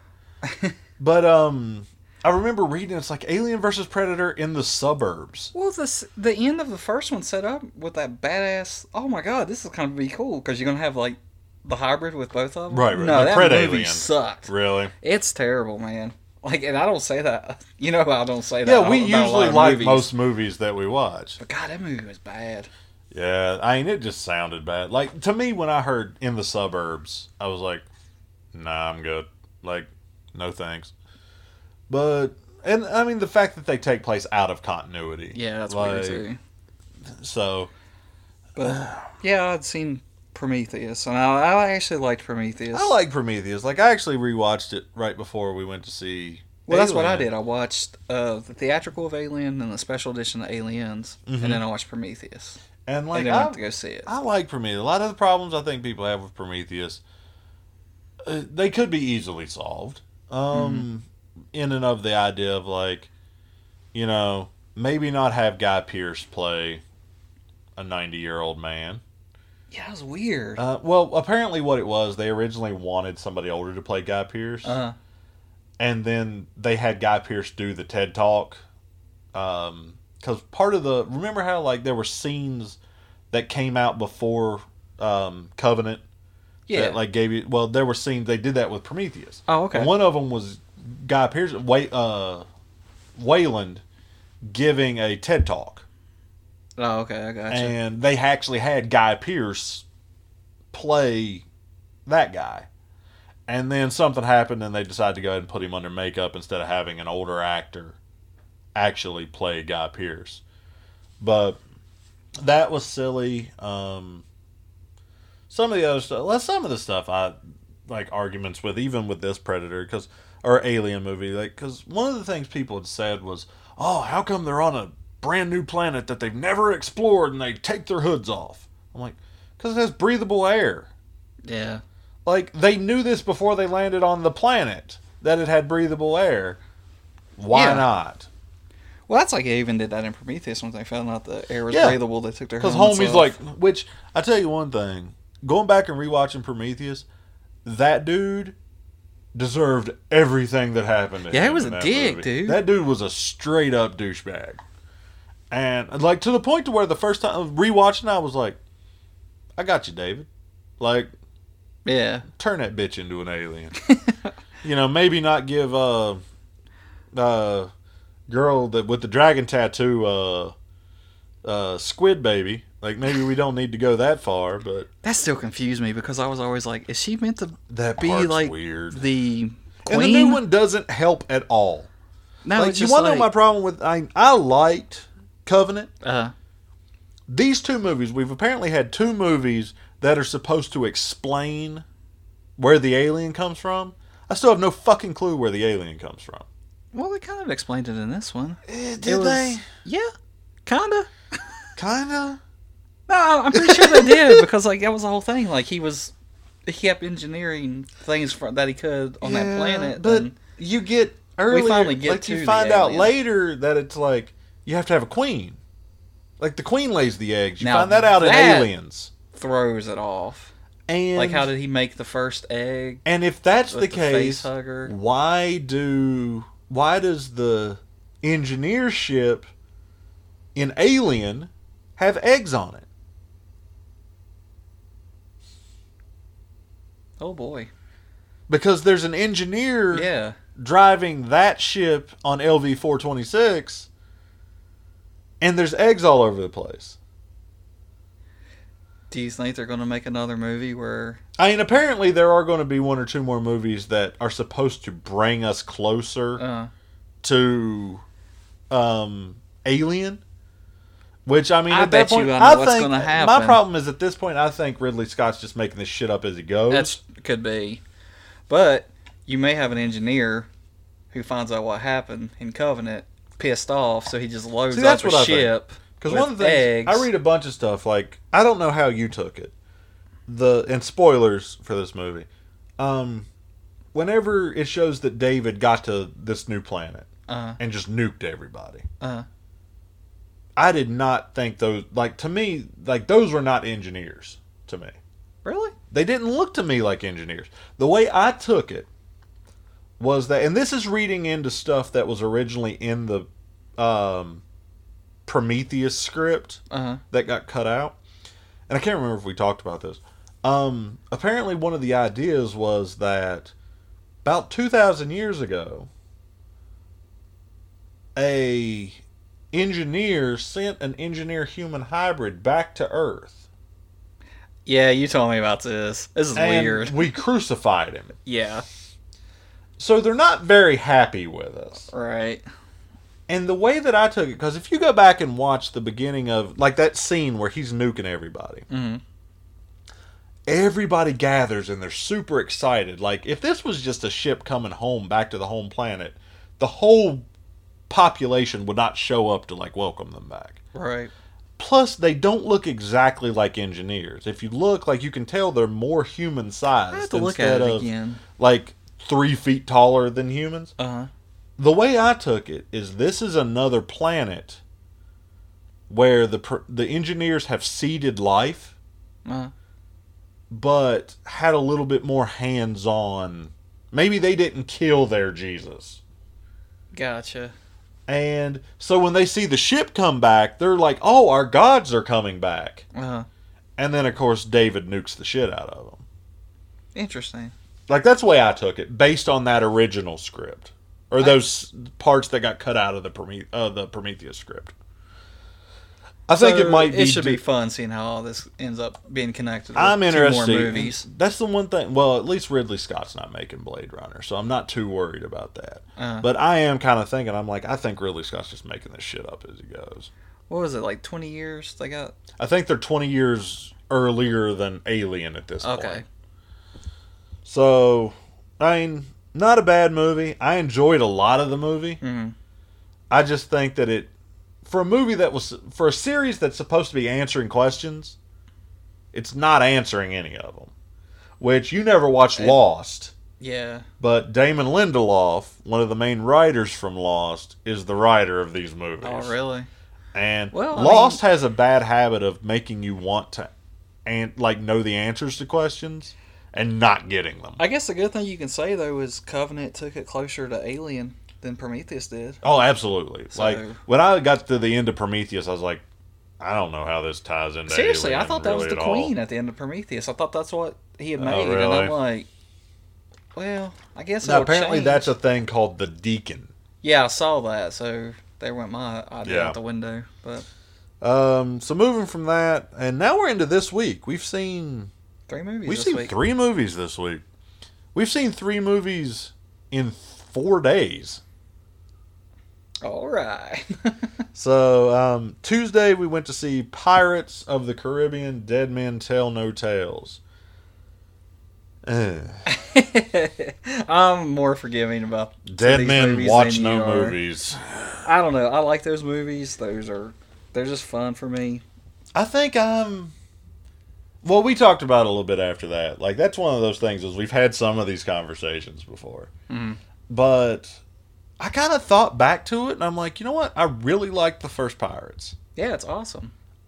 But, I remember reading, it's like Alien vs. Predator in the suburbs. Well, the end of the first one set up with that badass... Oh my god, this is going to be cool, because you're going to have, like, the hybrid with both of them? Right. No, that movie Alien sucked. Really? It's terrible, man. Like, and I don't say that. You know I don't say that. Yeah, we usually like most movies that we watch. But God, that movie was bad. Yeah, I mean, it just sounded bad. Like, to me, when I heard In the Suburbs, I was like, nah, I'm good. Like, no thanks. But, and I mean, the fact that they take place out of continuity. Yeah, that's weird too. So. But, yeah, I'd seen Prometheus, and I actually liked Prometheus. I like Prometheus. Like, I actually rewatched it right before we went to see Well, that's what I did. I watched the theatrical of Alien and the special edition of Aliens, and then I watched Prometheus. And, like, I went to go see it. I like Prometheus. A lot of the problems I think people have with Prometheus, they could be easily solved. In and of the idea of, like, you know, maybe not have Guy Pearce play a 90-year-old man. Yeah, it was weird. Well, apparently what it was, they originally wanted somebody older to play Guy Pearce. And then they had Guy Pearce do the TED Talk. Because part of the... Remember how, like, there were scenes that came out before Covenant? Yeah. That, like, gave you... Well, there were scenes... They did that with Prometheus. Oh, okay. And one of them was Guy Pearce... Wayland giving a TED Talk. Oh, okay, I gotcha. And they actually had Guy Pearce play that guy. And then something happened and they decided to go ahead and put him under makeup instead of having an older actor actually play Guy Pearce. But that was silly. Some of the other stuff, some of the stuff I like arguments with, even with this Predator, or Alien movie, like, because one of the things people had said was, oh, how come they're on a brand new planet that they've never explored and they take their hoods off? I'm like, because it has breathable air. Yeah. Like, they knew this before they landed on the planet, that it had breathable air. Why not? Well, that's like they even did that in Prometheus when they found out the air was breathable. They took their helmets off. Because homie's like, which, I tell you one thing, going back and rewatching Prometheus, that dude deserved everything that happened to him. Yeah, he was a dick, movie. dude. That dude was a straight up douchebag. And, like, to the point to where the first time rewatching, I was like, I got you, David. Like, yeah, turn that bitch into an alien. You know, maybe not give girl that with the dragon tattoo squid baby. Like, maybe we don't need to go that far, but that still confused me because I was always like, is she meant to be like weird. The queen? And the new one doesn't help at all. No, like, it's you just want to know my problem with? I liked Covenant. These two movies, we've apparently had two movies that are supposed to explain where the alien comes from. I still have no fucking clue where the alien comes from. Well, they kind of explained it in this one. Did they? Yeah, kinda. Kinda? No, I'm pretty sure they did because like that was the whole thing. Like he kept engineering things that he could on that planet. But you get earlier, we finally get like to you find the out alien. later that it's like you have to have a queen. Like the queen lays the eggs. You Now find that out in Aliens. Throws it off. And like, how did he make the first egg? And if that's with the face case, hugger? why does the engineer ship in Alien have eggs on it? Oh boy. Because there's an engineer Yeah. driving that ship on LV-426, and there's eggs all over the place. Do you think they're going to make another movie where... I mean, apparently there are going to be one or two more movies that are supposed to bring us closer to Alien. Which, I mean, I at bet that point, you I know what's going to happen. My problem is at this point, I think Ridley Scott's just making this shit up as he goes. That could be. But you may have an engineer who finds out what happened in Covenant, pissed off, so he just loads up a ship. Because one of the things, I read a bunch of stuff, like, I don't know how you took it. And spoilers for this movie. Whenever it shows that David got to this new planet and just nuked everybody, I did not think those, like, to me, like, those were not engineers to me. Really? They didn't look to me like engineers. The way I took it was that, and this is reading into stuff that was originally in the Prometheus script that got cut out. And I can't remember if we talked about this. Apparently one of the ideas was that about 2,000 years ago, a engineer sent an engineer-human hybrid back to Earth. Yeah, you told me about this. This is weird. We crucified him. Yeah. So they're not very happy with us. Right. And the way that I took it, because if you go back and watch the beginning of, like, that scene where he's nuking everybody, everybody gathers and they're super excited. Like, if this was just a ship coming home, back to the home planet, the whole population would not show up to, like, welcome them back. Right. Plus, they don't look exactly like engineers. If you look, like, you can tell they're more human-sized. I have to look at it again. Like, 3 feet taller than humans. The way I took it is this is another planet where the engineers have seeded life, but had a little bit more hands-on. Maybe they didn't kill their Jesus. Gotcha. And so when they see the ship come back, they're like, oh, our gods are coming back. And then, of course, David nukes the shit out of them. Interesting. Like, that's the way I took it, based on that original script. Or those parts that got cut out of the Prometheus script. I think it might be... It should be fun seeing how all this ends up being connected with I'm interested. 2 more movies. That's the one thing... Well, at least Ridley Scott's not making Blade Runner, so I'm not too worried about that. But I am kind of thinking, I'm like, I think Ridley Scott's just making this shit up as he goes. What was it, like 20 years they got? I think they're 20 years earlier than Alien at this point. So, I mean... Not a bad movie. I enjoyed a lot of the movie. I just think that for a series that's supposed to be answering questions, it's not answering any of them. Which, you never watched Lost. Yeah. But Damon Lindelof, one of the main writers from Lost, is the writer of these movies. Oh, really? And Lost has a bad habit of making you want to know the answers to questions. And not getting them. I guess the good thing you can say, though, is Covenant took it closer to Alien than Prometheus did. Oh, absolutely. So, like, when I got to the end of Prometheus, I was like, I don't know how this ties into seriously, Alien. I thought that was the queen at the end of Prometheus. I thought that's what he had made. Really? And I'm like, well, I guess apparently change. That's a thing called the Deacon. Yeah, I saw that. So there went my idea out the window. But so moving from that, and now we're into this week. We've seen... 3 movies We've seen 3 movies this week. We've seen 3 movies in 4 days. All right. So, Tuesday we went to see Pirates of the Caribbean, Dead Men Tell No Tales. I'm more forgiving about Dead Men Watch No Movies. I don't know. I like those movies. They're just fun for me. I think well, we talked about it a little bit after that. Like, that's one of those things is we've had some of these conversations before. But I kind of thought back to it, and I'm like, you know what? I really liked the first Pirates. Yeah, it's awesome.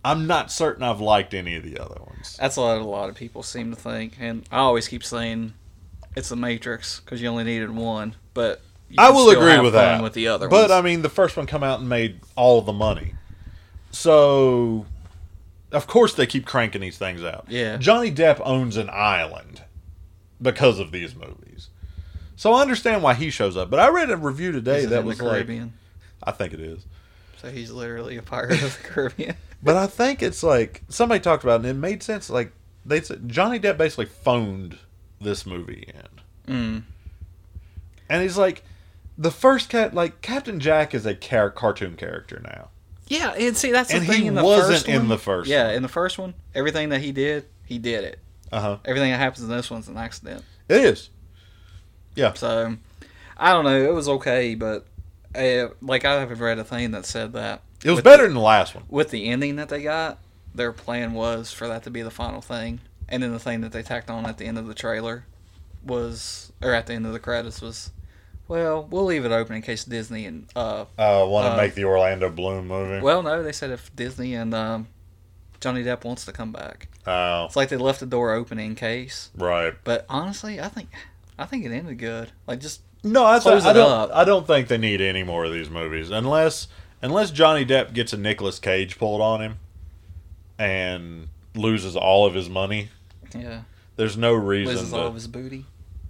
I'm not certain I've liked any of the other ones. That's what a lot of people seem to think, and I always keep saying it's the Matrix because you only needed one. But I will agree with that. With the other but ones. I mean, the first one come out and made all the money, so of course they keep cranking these things out. Yeah. Johnny Depp owns an island because of these movies, so I understand why he shows up. But I read a review today that was the Caribbean? I think it is. So he's literally a pirate of the Caribbean. But I think it's like somebody talked about it and it made sense. Like they said, Johnny Depp basically phoned this movie in, and he's like, the first Captain Jack is a cartoon character now. Yeah, and see that's the and thing. he in the wasn't first one, in the first. Yeah, one. in the first one, everything that he did it. Everything that happens in this one's an accident. It is. Yeah. So, I don't know. It was okay, but like I haven't read a thing that said that It was better than the last one. With the ending that they got, their plan was for that to be the final thing, and then the thing that they tacked on at the end of the trailer or at the end of the credits was, well, we'll leave it open in case Disney and want to make the Orlando Bloom movie. Well, no, they said if Disney and Johnny Depp wants to come back. Oh. It's like they left the door open in case. Right. But honestly, I think it ended good. Like just no, I up. I don't think they need any more of these movies unless Johnny Depp gets a Nicolas Cage pulled on him and loses all of his money. Yeah. There's no reason. Loses all of his booty.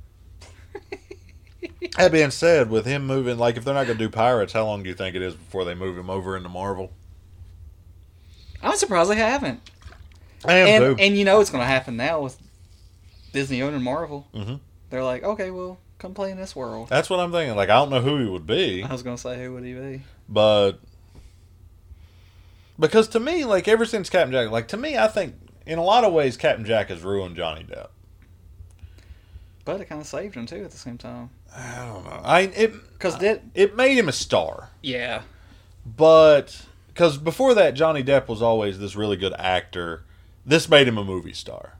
That being said, with him moving, like if they're not going to do Pirates, how long do you think it is before they move him over into Marvel? I'm surprised they haven't. I am too. And you know it's going to happen now with Disney owning Marvel. Mm-hmm. They're like, okay, well, come play in this world. That's what I'm thinking. Like, I don't know who he would be. I was going to say, who would he be? But because to me, like ever since Captain Jack, like to me, I think in a lot of ways Captain Jack has ruined Johnny Depp. But it kind of saved him too at the same time. I don't know. It made him a star. Yeah. But because before that, Johnny Depp was always this really good actor. This made him a movie star.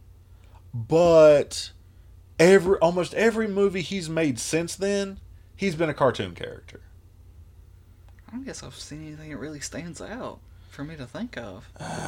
But almost every movie he's made since then, he's been a cartoon character. I don't guess I've seen anything that really stands out for me to think of.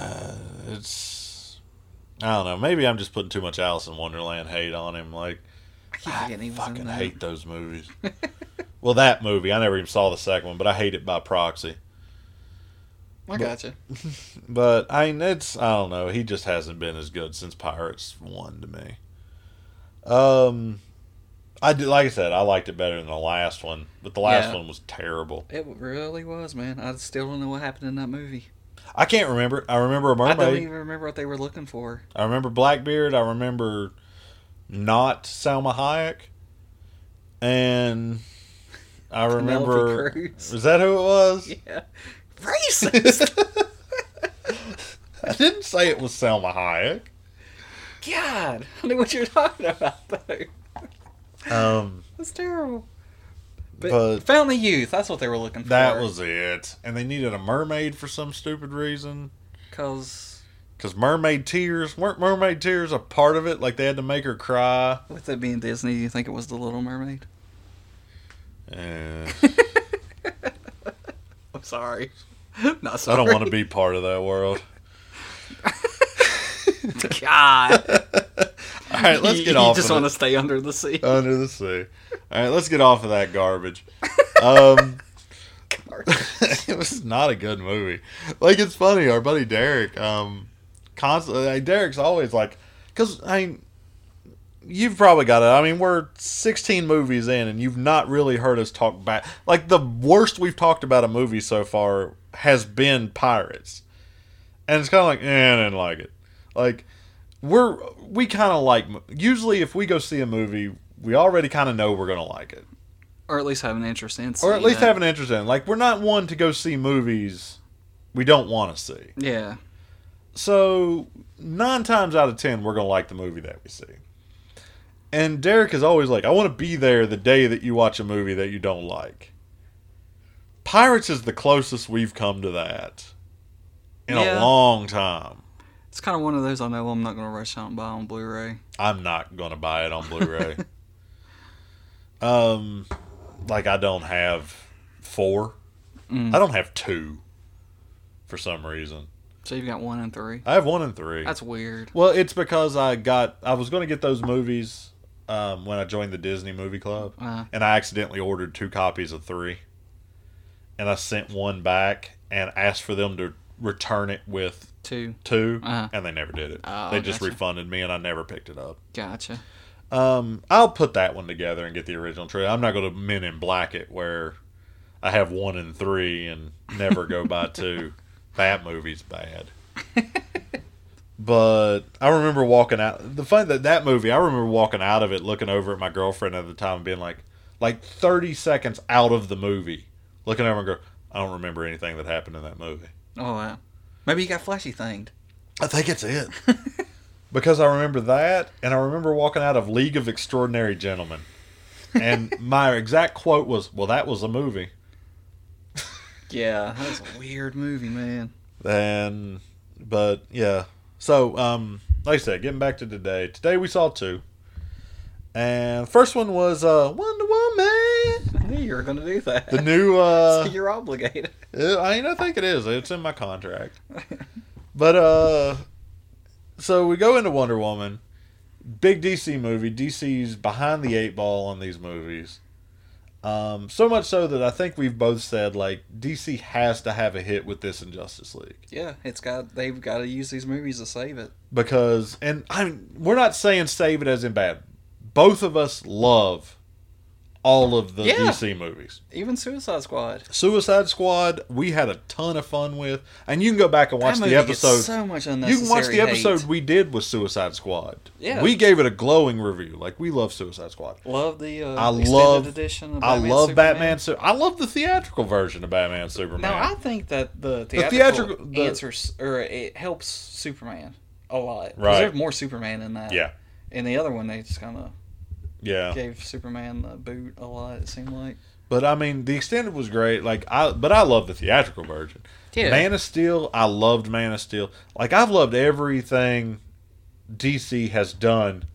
I don't know. Maybe I'm just putting too much Alice in Wonderland hate on him. Like, I keep forgetting he was fucking in that. hate those movies. Well, that movie, I never even saw the second one, but I hate it by proxy. I gotcha. But I don't know. He just hasn't been as good since Pirates 1 to me. Like I said, I liked it better than the last one, but the last one was terrible. It really was, man. I still don't know what happened in that movie. I can't remember. I remember a mermaid. I don't even remember what they were looking for. I remember Blackbeard. I remember not Salma Hayek. And I remember... Is that who it was? Yeah. Racist! I didn't say it was Salma Hayek. God, I knew what you were talking about, though. That's terrible. But Fountain of Youth, that's what they were looking for. That was it. And they needed a mermaid for some stupid reason. Because mermaid tears, weren't mermaid tears a part of it? Like they had to make her cry. With it being Disney, do you think it was The Little Mermaid? I'm sorry. Not sorry. I don't want to be part of that world. God. All right, let's get off. You just want to stay under the sea. Under the sea. All right, let's get off of that garbage. It was not a good movie. Like, it's funny. Our buddy Derek, constantly. Derek's always like, because you've probably got it. I mean, we're 16 movies in, and you've not really heard us talk back. Like, the worst we've talked about a movie so far has been Pirates, and it's kind of like, I didn't like it. Like, we kind of like, usually if we go see a movie, we already kind of know we're going to like it. Or at least have an interest in Or at least have an interest in it. Like, we're not one to go see movies we don't want to see. Yeah. So, 9 times out of 10, we're going to like the movie that we see. And Derek is always like, I want to be there the day that you watch a movie that you don't like. Pirates is the closest we've come to that in a long time. It's kind of one of those I know I'm not going to rush out and buy on Blu-ray. I'm not going to buy it on Blu-ray. Like, I don't have 4. I don't have 2 for some reason. So you've got 1 and 3. I have 1 and 3. That's weird. Well, it's because I was going to get those movies when I joined the Disney Movie Club, and I accidentally ordered 2 copies of 3, and I sent one back and asked for them to return it with 2, and they never did it. Oh, they just gotcha. refunded me, and I never picked it up. Gotcha. I'll put that one together and get the original trilogy. I'm not going to Men in Black it where I have 1 and 3 and never go by 2. That movie's bad. But I remember walking out. The fun that movie, I remember walking out of it, looking over at my girlfriend at the time, and being like 30 seconds out of the movie, looking over and go, I don't remember anything that happened in that movie. Oh wow, maybe you got flashy thinged. I think it's it. Because I remember that, and I remember walking out of League of Extraordinary Gentlemen, and my exact quote was, "Well, that was a movie." Yeah, that was a weird movie, man. But yeah. So, like I said, getting back to today. Today we saw 2. And the first one was Wonder Woman. I knew you were going to do that. The new... so you're obligated. I think it is. It's in my contract. But, so we go into Wonder Woman. Big DC movie. DC's behind the 8 ball on these movies. So much so that I think we've both said, like, DC has to have a hit with this in Justice League. Yeah, they've got to use these movies to save it. Because, and I mean, we're not saying save it as in bad. Both of us love all of the DC movies. Even Suicide Squad. Suicide Squad, we had a ton of fun with. And you can go back and watch the episode. Gets so much unnecessary You can watch the episode hate. we did with Suicide Squad. Yeah. We gave it a glowing review. Like, we love Suicide Squad. Love the extended edition of I Batman, love Superman. Batman. I love the theatrical version of Batman Superman. Now, I think that the answers, or it helps Superman a lot. Right. There's more Superman in that. Yeah. In the other one, they just kind of gave Superman the boot a lot, it seemed like. But I mean, the extended was great. But I love the theatrical version. Yeah. Man of Steel, I loved Man of Steel. Like, I've loved everything DC has done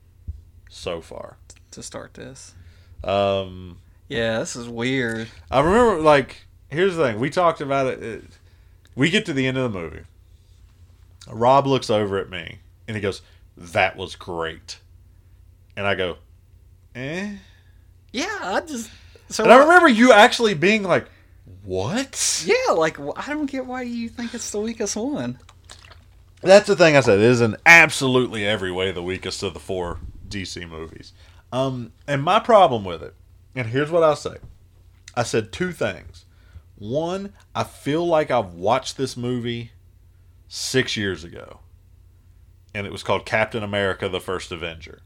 so far. To start this. Yeah, this is weird. I remember, like, here's the thing. We talked about it. We get to the end of the movie. Rob looks over at me, and he goes, "That was great." And I go, eh? Yeah, And I remember you actually being like, what? Yeah, like, I don't get why you think it's the weakest one. That's the thing I said. It is in absolutely every way the weakest of the 4 DC movies. And my problem with it, and here's what I'll say. I said 2 things. One, I feel like I've watched this movie 6 years ago. And it was called Captain America: The First Avenger.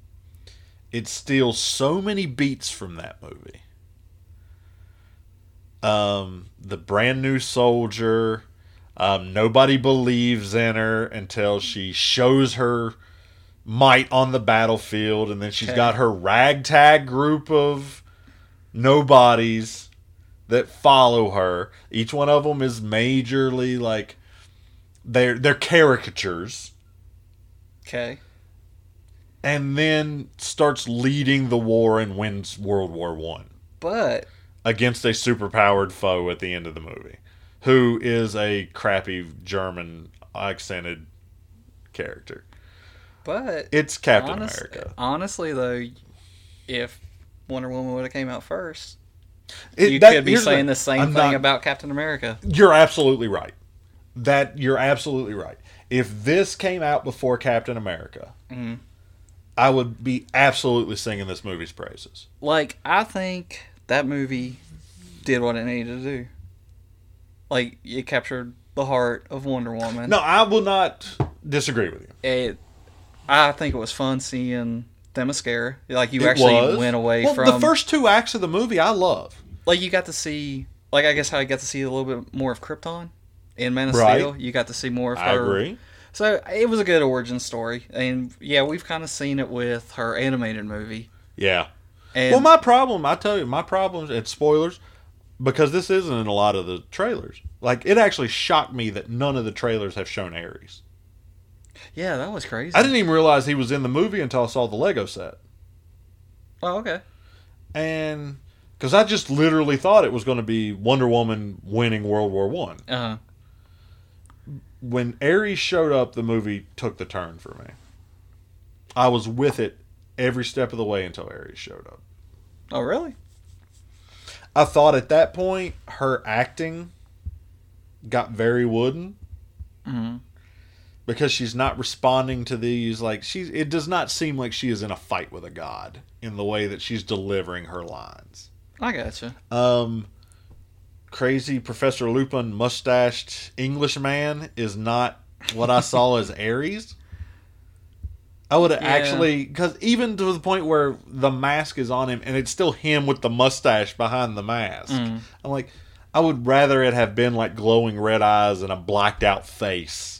It steals so many beats from that movie. The brand new soldier. Nobody believes in her until she shows her might on the battlefield, and then she's got her ragtag group of nobodies that follow her. Each one of them is majorly like they're caricatures. Okay. And then starts leading the war and wins World War I. But against a superpowered foe at the end of the movie, who is a crappy German accented character. But it's Captain America. Honestly, though, if Wonder Woman would have came out first, you could be saying the same thing about Captain America. You're absolutely right. You're absolutely right. If this came out before Captain America, I would be absolutely singing this movie's praises. Like, I think that movie did what it needed to do. Like, it captured the heart of Wonder Woman. No, I will not disagree with you. I think it was fun seeing Themyscira. Like, you actually went away from... the first 2 acts of the movie I love. Like, you got to see... Like, I guess how you got to see a little bit more of Krypton in Man of Steel. You got to see more of her. I agree. So, it was a good origin story. And, yeah, we've kind of seen it with her animated movie. Yeah. And, well, my problem, and spoilers, because this isn't in a lot of the trailers. Like, it actually shocked me that none of the trailers have shown Ares. Yeah, that was crazy. I didn't even realize he was in the movie until I saw the Lego set. Oh, okay. And, because I just literally thought it was going to be Wonder Woman winning World War I. when Ares showed up, the movie took the turn for me. I was with it every step of the way until Ares showed up. Oh, really? I thought at that point her acting got very wooden. Mm-hmm. Because she's not responding to these, like, it does not seem like she is in a fight with a god in the way that she's delivering her lines. I gotcha. Crazy Professor Lupin mustached Englishman is not what I saw as Ares. I would have actually, because even to the point where the mask is on him and it's still him with the mustache behind the mask. I'm like, I would rather it have been like glowing red eyes and a blacked out face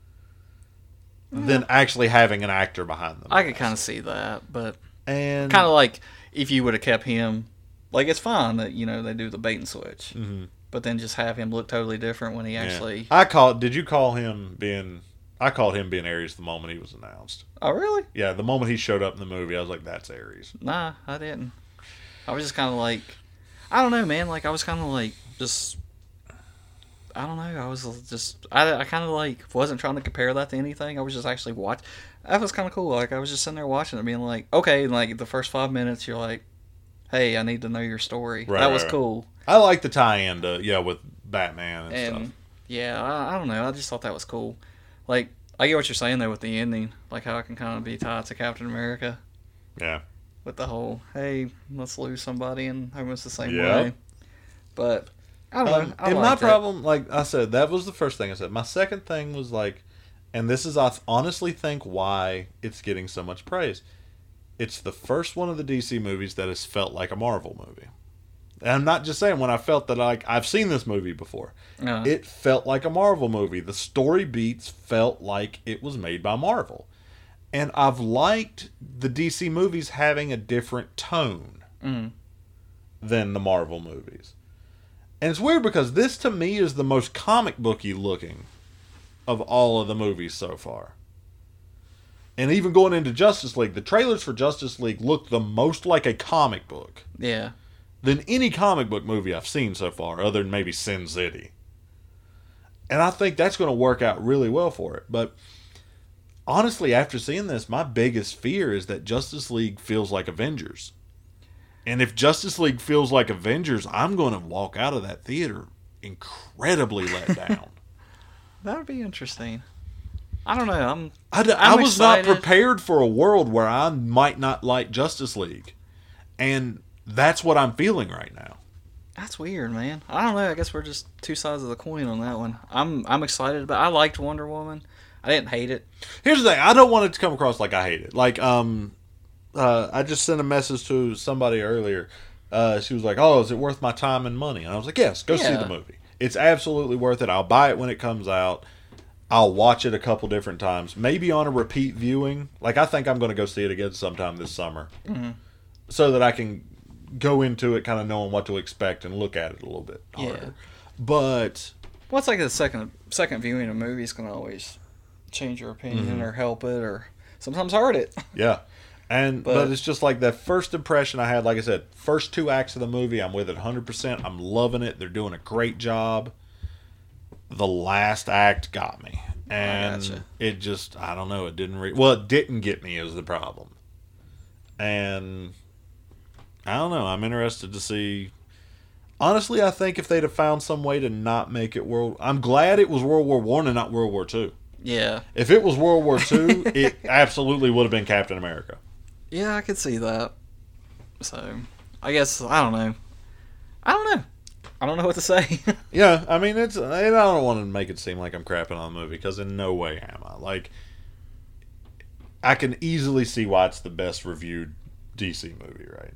than actually having an actor behind them. I could kind of see that, but and kind of like if you would have kept him, like it's fine that they do the bait and switch, but then just have him look totally different when he actually. I called him being Ares the moment he was announced. Oh really? Yeah, the moment he showed up in the movie, I was like, that's Ares. Nah, I didn't. I was just kind of like, I don't know, man. Like I was kind of like just. I don't know. I was just I kind of like wasn't trying to compare that to anything. I was just actually watching. That was kind of cool. Like I was just sitting there watching it, being like, okay, and like the first 5 minutes, you're like, hey, I need to know your story. Right, that was cool. I like the tie-in to with Batman and stuff. Yeah, I don't know. I just thought that was cool. Like I get what you're saying though with the ending, like how it can kind of be tied to Captain America. Yeah. With the whole, hey, let's lose somebody and almost the same way. But. I don't know. And my problem, like I said, that was the first thing I said. My second thing was like, and this is, I honestly think why it's getting so much praise. It's the first one of the DC movies that has felt like a Marvel movie. And I'm not just saying when I felt that I've seen this movie before. It felt like a Marvel movie. The story beats felt like it was made by Marvel. And I've liked the DC movies having a different tone than the Marvel movies. And it's weird because this, to me, is the most comic booky looking of all of the movies so far. And even going into Justice League, the trailers for Justice League look the most like a comic book. Yeah. Than any comic book movie I've seen so far, other than maybe Sin City. And I think that's going to work out really well for it. But honestly, after seeing this, my biggest fear is that Justice League feels like Avengers. And if Justice League feels like Avengers, I'm going to walk out of that theater incredibly let down. That would be interesting. I don't know. I was not prepared for a world where I might not like Justice League. And that's what I'm feeling right now. That's weird, man. I don't know. I guess we're just two sides of the coin on that one. I'm excited, but I liked Wonder Woman. I didn't hate it. Here's the thing. I don't want it to come across like I hate it. Like, I just sent a message to somebody earlier. She was like, "Oh, is it worth my time and money?" And I was like, "Yes, go see the movie. It's absolutely worth it. I'll buy it when it comes out. I'll watch it a couple different times, maybe on a repeat viewing. Like I think I'm going to go see it again sometime this summer, so that I can go into it kind of knowing what to expect and look at it a little bit harder." Yeah. But it's like the second viewing of a movie is going to always change your opinion or help it or sometimes hurt it. Yeah. But it's just like that first impression I had, like I said, first 2 acts of the movie, I'm with it 100%. I'm loving it. They're doing a great job. The last act got me. And it just, I don't know, it didn't it didn't get me is the problem. And I don't know, I'm interested to see. Honestly, I think if they'd have found some way to not make it I'm glad it was World War I and not World War II. Yeah. If it was World War II, it absolutely would have been Captain America. Yeah, I could see that. So, I guess, I don't know. I don't know what to say. Yeah, I mean, I don't want to make it seem like I'm crapping on the movie, because in no way am I. Like, I can easily see why it's the best reviewed DC movie right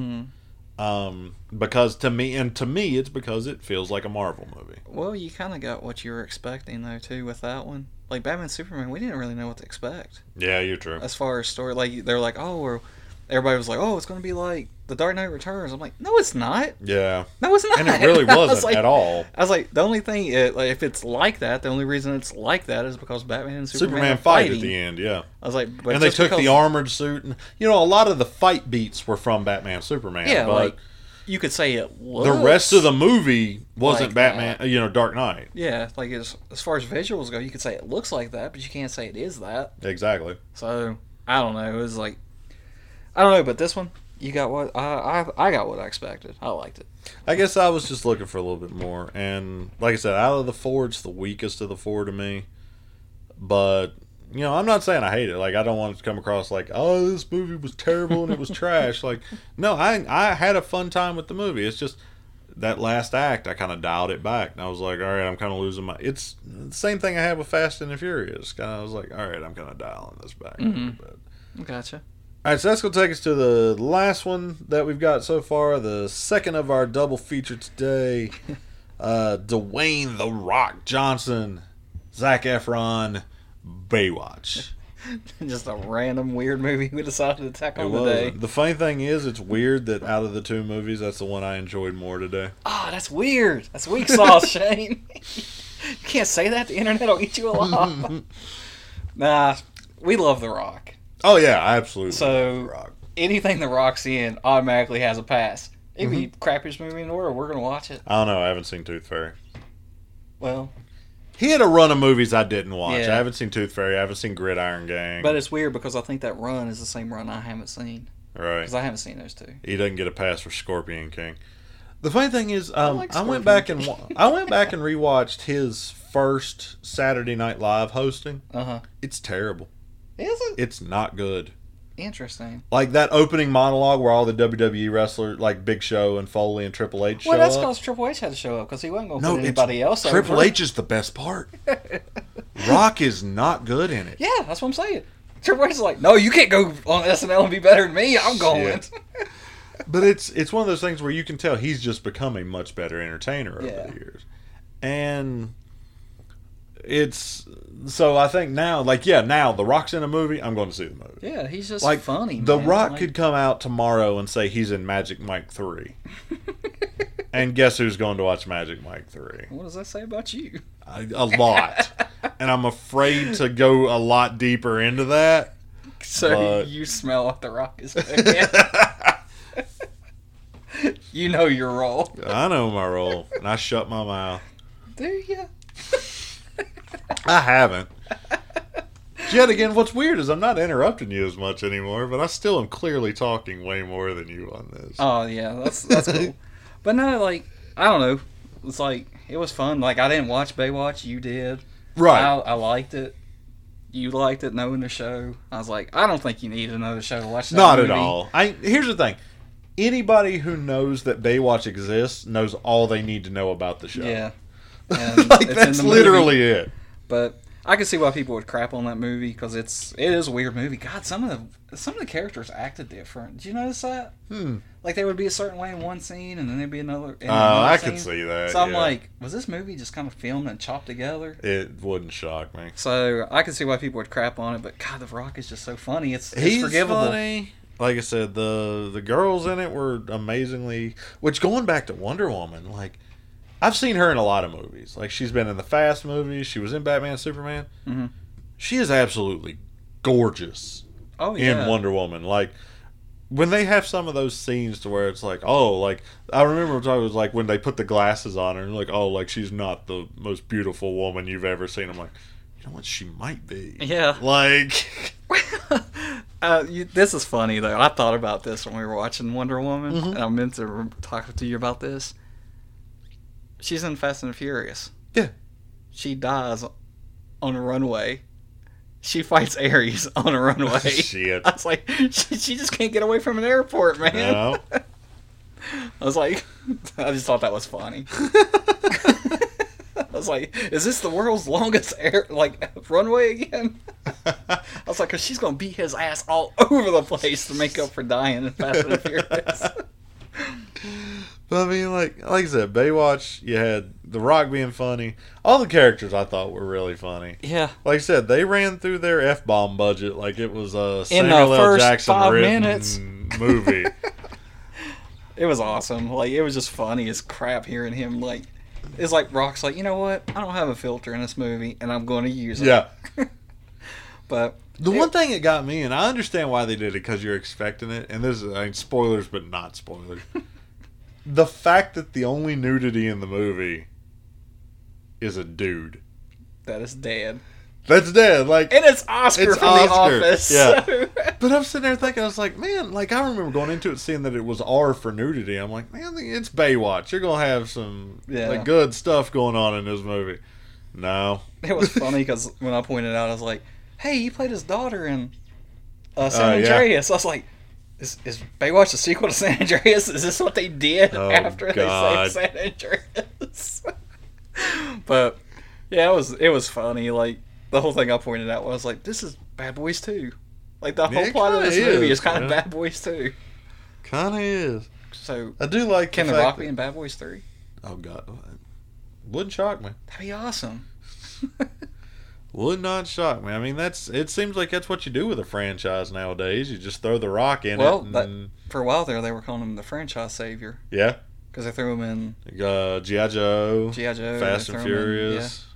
now. Because to me, it's because it feels like a Marvel movie. Well, you kind of got what you were expecting, though, too, with that one. Like, Batman Superman, we didn't really know what to expect. Yeah, you're true. As far as story, like, they're like, everybody was like, oh, it's going to be like The Dark Knight Returns. I'm like, no, it's not. Yeah. No, it's not. And it really wasn't at all. I was like, the only thing, if it's like that, the only reason it's like that is because Batman and Superman fight at the end, yeah. I was like, and they took the armored suit. And, a lot of the fight beats were from Batman Superman. Yeah, but you could say it looks. The rest of the movie wasn't like Batman, that. Dark Knight. Yeah, like as far as visuals go, you could say it looks like that, but you can't say it is that. Exactly. So I don't know. It was like I don't know, but this one you got what I got what I expected. I liked it. I guess I was just looking for a little bit more, and like I said, out of the four, it's the weakest of the four to me. But I'm not saying I hate it. Like, I don't want it to come across like, oh, this movie was terrible and it was trash. Like, no, I had a fun time with the movie. It's just that last act, I kind of dialed it back, and I was like, all right, I'm kind of losing my. It's the same thing I had with Fast and the Furious. I was like, all right, I'm kind of dialing this back a little bit. Gotcha. All right, so that's going to take us to the last one that we've got so far, the second of our double feature today. Dwayne "The Rock" Johnson, Zac Efron, Baywatch. Just a random weird movie we decided to tack on today. today. The funny thing is, it's weird that out of the two movies, that's the one I enjoyed more today. Ah, that's weird. That's weak sauce, Shane. You can't say that. The internet will eat you alive. Nah, we love The Rock. Oh, yeah, absolutely. So, anything The Rock's in automatically has a pass. It'd be the crappiest movie in the world. We're going to watch it. I don't know. I haven't seen Tooth Fairy. Well, he had a run of movies I didn't watch. Yeah. I haven't seen Tooth Fairy. I haven't seen Gridiron Gang. but it's weird because I think that run is the same run I haven't seen. Right. Because I haven't seen those two. He doesn't get a pass for Scorpion King. The funny thing is, I went back and rewatched his first Saturday Night Live hosting. It's terrible. Is it? It's not good. Interesting. Like that opening monologue where all the WWE wrestlers, like Big Show and Foley and Triple H, show Well, that's up. because Triple H had to show up because he wasn't going to put anybody else Triple over. H is the best part. Rock is not good in it. Yeah, that's what I'm saying. Triple H is like, no, you can't go on SNL and be better than me. I'm going. But it's one of those things where you can tell he's just become a much better entertainer over the years. And it's so I think now, now The Rock's in a movie, I'm going to see the movie. Yeah, he's just like funny. The man. Rock could come out tomorrow and say he's in Magic Mike 3. And guess who's going to watch Magic Mike 3? What does that say about you? A lot. And I'm afraid to go a lot deeper into that. So you smell what The Rock is doing. You know your role. I know my role, and I shut my mouth. Do you? I haven't. Yet again, what's weird is I'm not interrupting you as much anymore, but I still am clearly talking way more than you on this. Oh yeah, that's cool. But no, like I don't know. It's like it was fun. Like I didn't watch Baywatch. You did. Right. I liked it. You liked it, knowing the show. I was like, I don't think you need another show to watch that Not movie. at all. Here's the thing. Anybody who knows that Baywatch exists knows all they need to know about the show. Yeah. And like it's that's in the movie. literally it. But I can see why people would crap on that movie because it is a weird movie. God, some of the characters acted different. Did you notice that? Like they would be a certain way in one scene, and then they'd be another. I scene. could see that. So I'm like, was this movie just kind of filmed and chopped together? It wouldn't shock me. So I can see why people would crap on it. But God, The Rock is just so funny. It's He's forgivable. Funny. Like I said, the girls in it were amazingly. Which going back to Wonder Woman, like. I've seen her in a lot of movies. Like, she's been in the Fast movies. She was in Batman Superman. Mm-hmm. She is absolutely gorgeous in Wonder Woman. Like, when they have some of those scenes to where it's like, oh, like, I remember talking, it was like when they put the glasses on her and like, oh, like, she's not the most beautiful woman you've ever seen. I'm like, you know what? She might be. Yeah. Like... this is funny, though. I thought about this when we were watching Wonder Woman, and I meant to talk to you about this. She's in Fast and Furious. Yeah. She dies on a runway. She fights Ares on a runway. Shit. I was like, she just can't get away from an airport, man. No. I was like, I just thought that was funny. I was like, is this the world's longest runway again? I was like, because she's going to beat his ass all over the place to make up for dying in Fast and Furious. But I mean, like I said, Baywatch, you had The Rock being funny. All the characters I thought were really funny. Yeah. Like I said, they ran through their F-bomb budget like it was a in Samuel the L. first Jackson 5 written minutes. movie. It was awesome. Like, it was just funny as crap hearing him, like, it's like Rock's like, you know what? I don't have a filter in this movie, and I'm going to use it. Yeah. But the one thing that got me, and I understand why they did it, because you're expecting it, and this is, spoilers, but not spoilers. the fact that the only nudity in the movie is a dude. That is dead. That's dead. Like, and it's Oscar from Oscar. The Office. Yeah. So. But I'm sitting there thinking, I was like, man, like, I remember going into it seeing that it was R for nudity. I'm like, man, it's Baywatch. You're going to have some like good stuff going on in this movie. No. It was funny because when I pointed out, I was like, hey, you played his daughter in San Andreas. I was like, is Baywatch a sequel to San Andreas? Is this what they did after they saved San Andreas? But, yeah, it was funny. Like, the whole thing I pointed out was like, this is Bad Boys 2. Like, the whole plot of this movie is kind of Bad Boys 2. Kind of is. So, I do like Can The Rock be in Bad Boys 3? Oh, God. Wouldn't shock me. That'd be awesome. Would not shock me. I mean, it seems like that's what you do with a franchise nowadays. You just throw The Rock in it. Well, for a while there, they were calling him the franchise savior. Yeah. Because they threw him in G.I. Joe, Fast and Furious,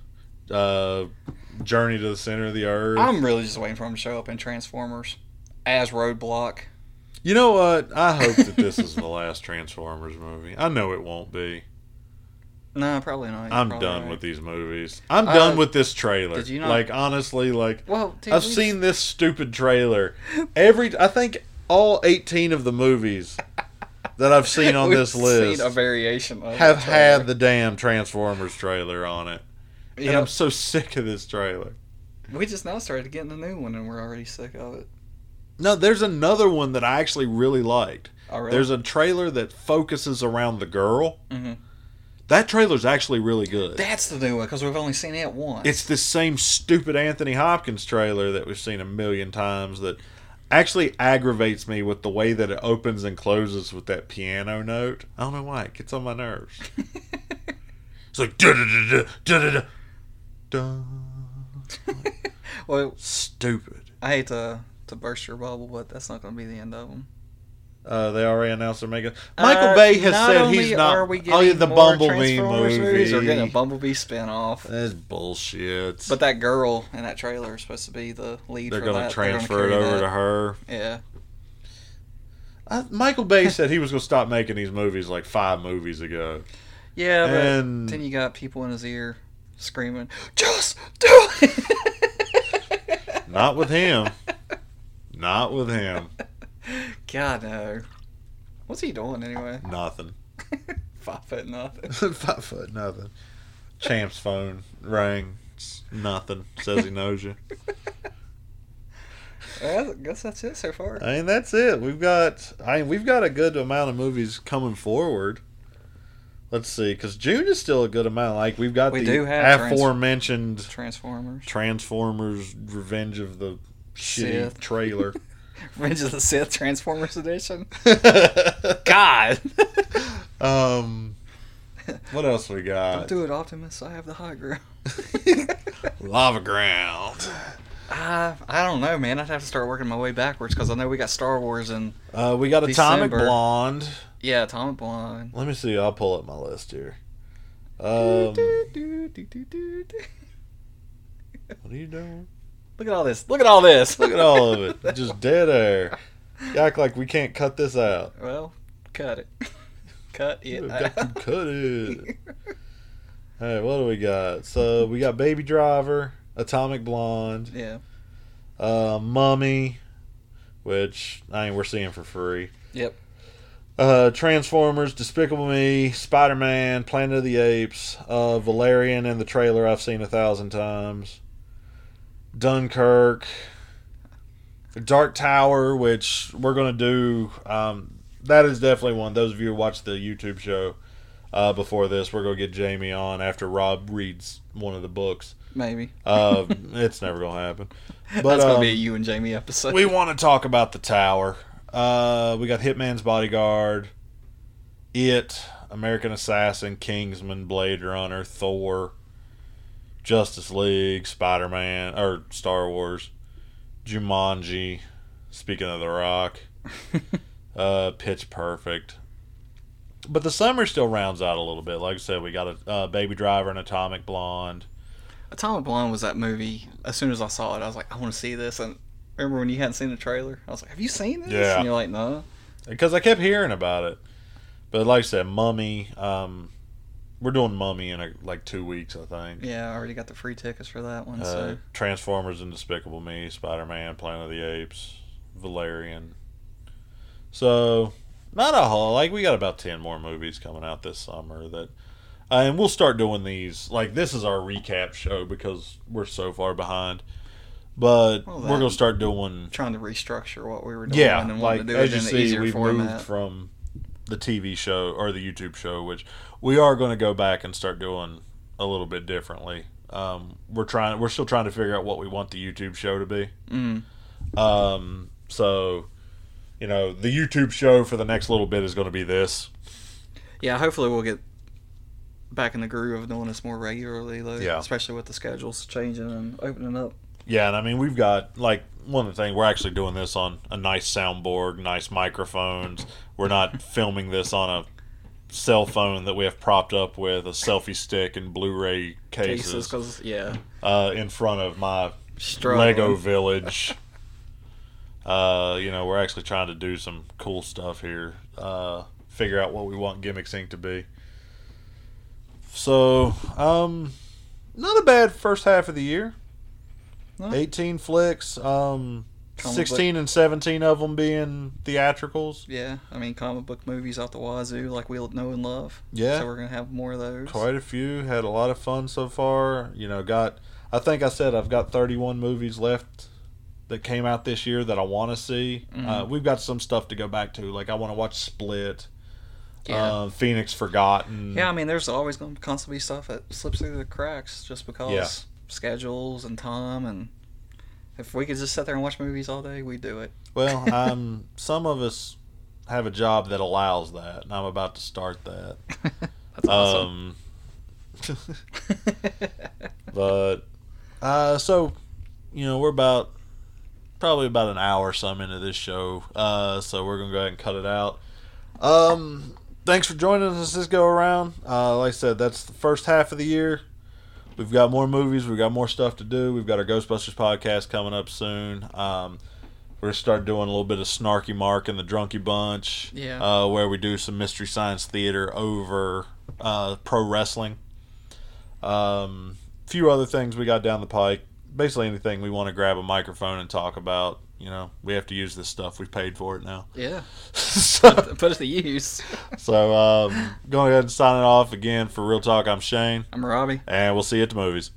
Journey to the Center of the Earth. I'm really just waiting for him to show up in Transformers as Roadblock. You know what? I hope that this is the last Transformers movie. I know it won't be. No, probably not. I'm done with these movies. I'm done with this trailer. Did you not? Like, honestly, like, well, dude, I've seen this stupid trailer. I think all 18 of the movies that I've seen on this list seen a variation of have had the damn Transformers trailer on it. And Yep. I'm so sick of this trailer. We just now started getting a new one, and we're already sick of it. No, there's another one that I actually really liked. Oh, really? There's a trailer that focuses around the girl. Mm-hmm. That trailer's actually really good. That's the new one, because we've only seen it once. It's this same stupid Anthony Hopkins trailer that we've seen a million times that actually aggravates me with the way that it opens and closes with that piano note. I don't know why. It gets on my nerves. It's like da-da-da-da-da-da-da. Well, stupid. I hate to burst your bubble, but that's not going to be the end of them. They already announced they're making. Michael Bay has said he's not. Are we getting the more Bumblebee movie. Or getting a Bumblebee spinoff. That's bullshit. But that girl in that trailer is supposed to be the lead. They're going to transfer it over to her. Yeah. Michael Bay said he was going to stop making these movies like 5 movies ago. Yeah, but then you got people in his ear screaming, "Just do it!" Not with him. Not with him. God, no. What's he doing anyway? Nothing. 5 foot nothing. 5 foot nothing. Champ's phone rang. It's nothing. Says he knows you. I guess that's it so far. I mean, that's it. We've got a good amount of movies coming forward. Let's see, because June is still a good amount. Like, we do have aforementioned Transformers Revenge of the Shitty Sith trailer. Revenge of the Sith Transformers edition. God. What else we got? Don't do it, Optimus. I have the high ground. Lava ground. I don't know, man. I'd have to start working my way backwards because I know we got Star Wars and we got Atomic December. Blonde. Yeah, Atomic Blonde. Let me see. I'll pull up my list here. What are you doing? Look at all this. Look at all this. Look at all of it. Just dead air. You act like we can't cut this out. Well, cut it. Cut it. Cut it. Hey, what do we got? So we got Baby Driver, Atomic Blonde. Yeah. Mummy, which we're seeing for free. Yep. Transformers, Despicable Me, Spider-Man, Planet of the Apes, Valerian in the trailer I've seen 1,000 times. Dunkirk, Dark Tower, which we're going to do. That is definitely one. Those of you who watched the YouTube show before this, we're going to get Jamie on after Rob reads one of the books. Maybe. It's never going to happen. But, that's going to be a you and Jamie episode. We want to talk about the Tower. We got Hitman's Bodyguard, It, American Assassin, Kingsman, Blade Runner, Thor, Justice League, Spider-Man, or Star Wars, Jumanji, speaking of The Rock, Pitch Perfect. But the summer still rounds out a little bit. Like I said, we got a Baby Driver and Atomic Blonde. Atomic Blonde was that movie. As soon as I saw it, I was like, I want to see this. And remember when you hadn't seen the trailer? I was like, have you seen this? Yeah. And you're like, no. Because I kept hearing about it. But like I said, Mummy. We're doing Mummy in like 2 weeks, I think. Yeah, I already got the free tickets for that one. So Transformers and Despicable Me, Spider-Man, Planet of the Apes, Valerian. So not a whole. Like we got about 10 more movies coming out this summer that, and we'll start doing these. Like this is our recap show because we're so far behind. But we're gonna start doing trying to restructure what we were doing. And like to do as it you in see, easier we've format. moved from the TV show or the YouTube show, which we are going to go back and start doing a little bit differently. We're still trying to figure out what we want the YouTube show to be. So, you know, the YouTube show for the next little bit is going to be this. Yeah, hopefully we'll get back in the groove of doing this more regularly, though, especially with the schedules changing and opening up. Yeah, and I mean, we've got, like, one of the things, we're actually doing this on a nice soundboard, nice microphones. We're not filming this on a cell phone that we have propped up with a selfie stick and Blu-ray cases in front of my Lego village. You know, we're actually trying to do some cool stuff here. Figure out what we want Gimmick Sync to be. So, not a bad first half of the year. No. 18 flicks, 16 and 17 of them being theatricals. Yeah, I mean, comic book movies out the wazoo, like we know and love. Yeah. So we're going to have more of those. Quite a few. Had a lot of fun so far. You know, I think I said I've got 31 movies left that came out this year that I want to see. Mm-hmm. We've got some stuff to go back to. Like, I want to watch Split. Phoenix Forgotten. Yeah, I mean, there's always going to constantly be stuff that slips through the cracks just because schedules and time, and if we could just sit there and watch movies all day, we'd do it. Well, some of us have a job that allows that, and I'm about to start that. That's awesome. But so, you know, we're probably about an hour or some into this show, so we're gonna go ahead and cut it out. Thanks for joining us this go around. Like I said, that's the first half of the year. We've got more movies. We've got more stuff to do. We've got our Ghostbusters podcast coming up soon. We're going to start doing a little bit of Snarky Mark and the Drunky Bunch. Yeah. Where we do some Mystery Science Theater over pro wrestling. Few other things we got down the pike. Basically anything we want to grab a microphone and talk about. You know, we have to use this stuff. We've paid for it now. Yeah. So, put it to use. So, going ahead and signing off again for Real Talk. I'm Shane. I'm Robbie. And we'll see you at the movies.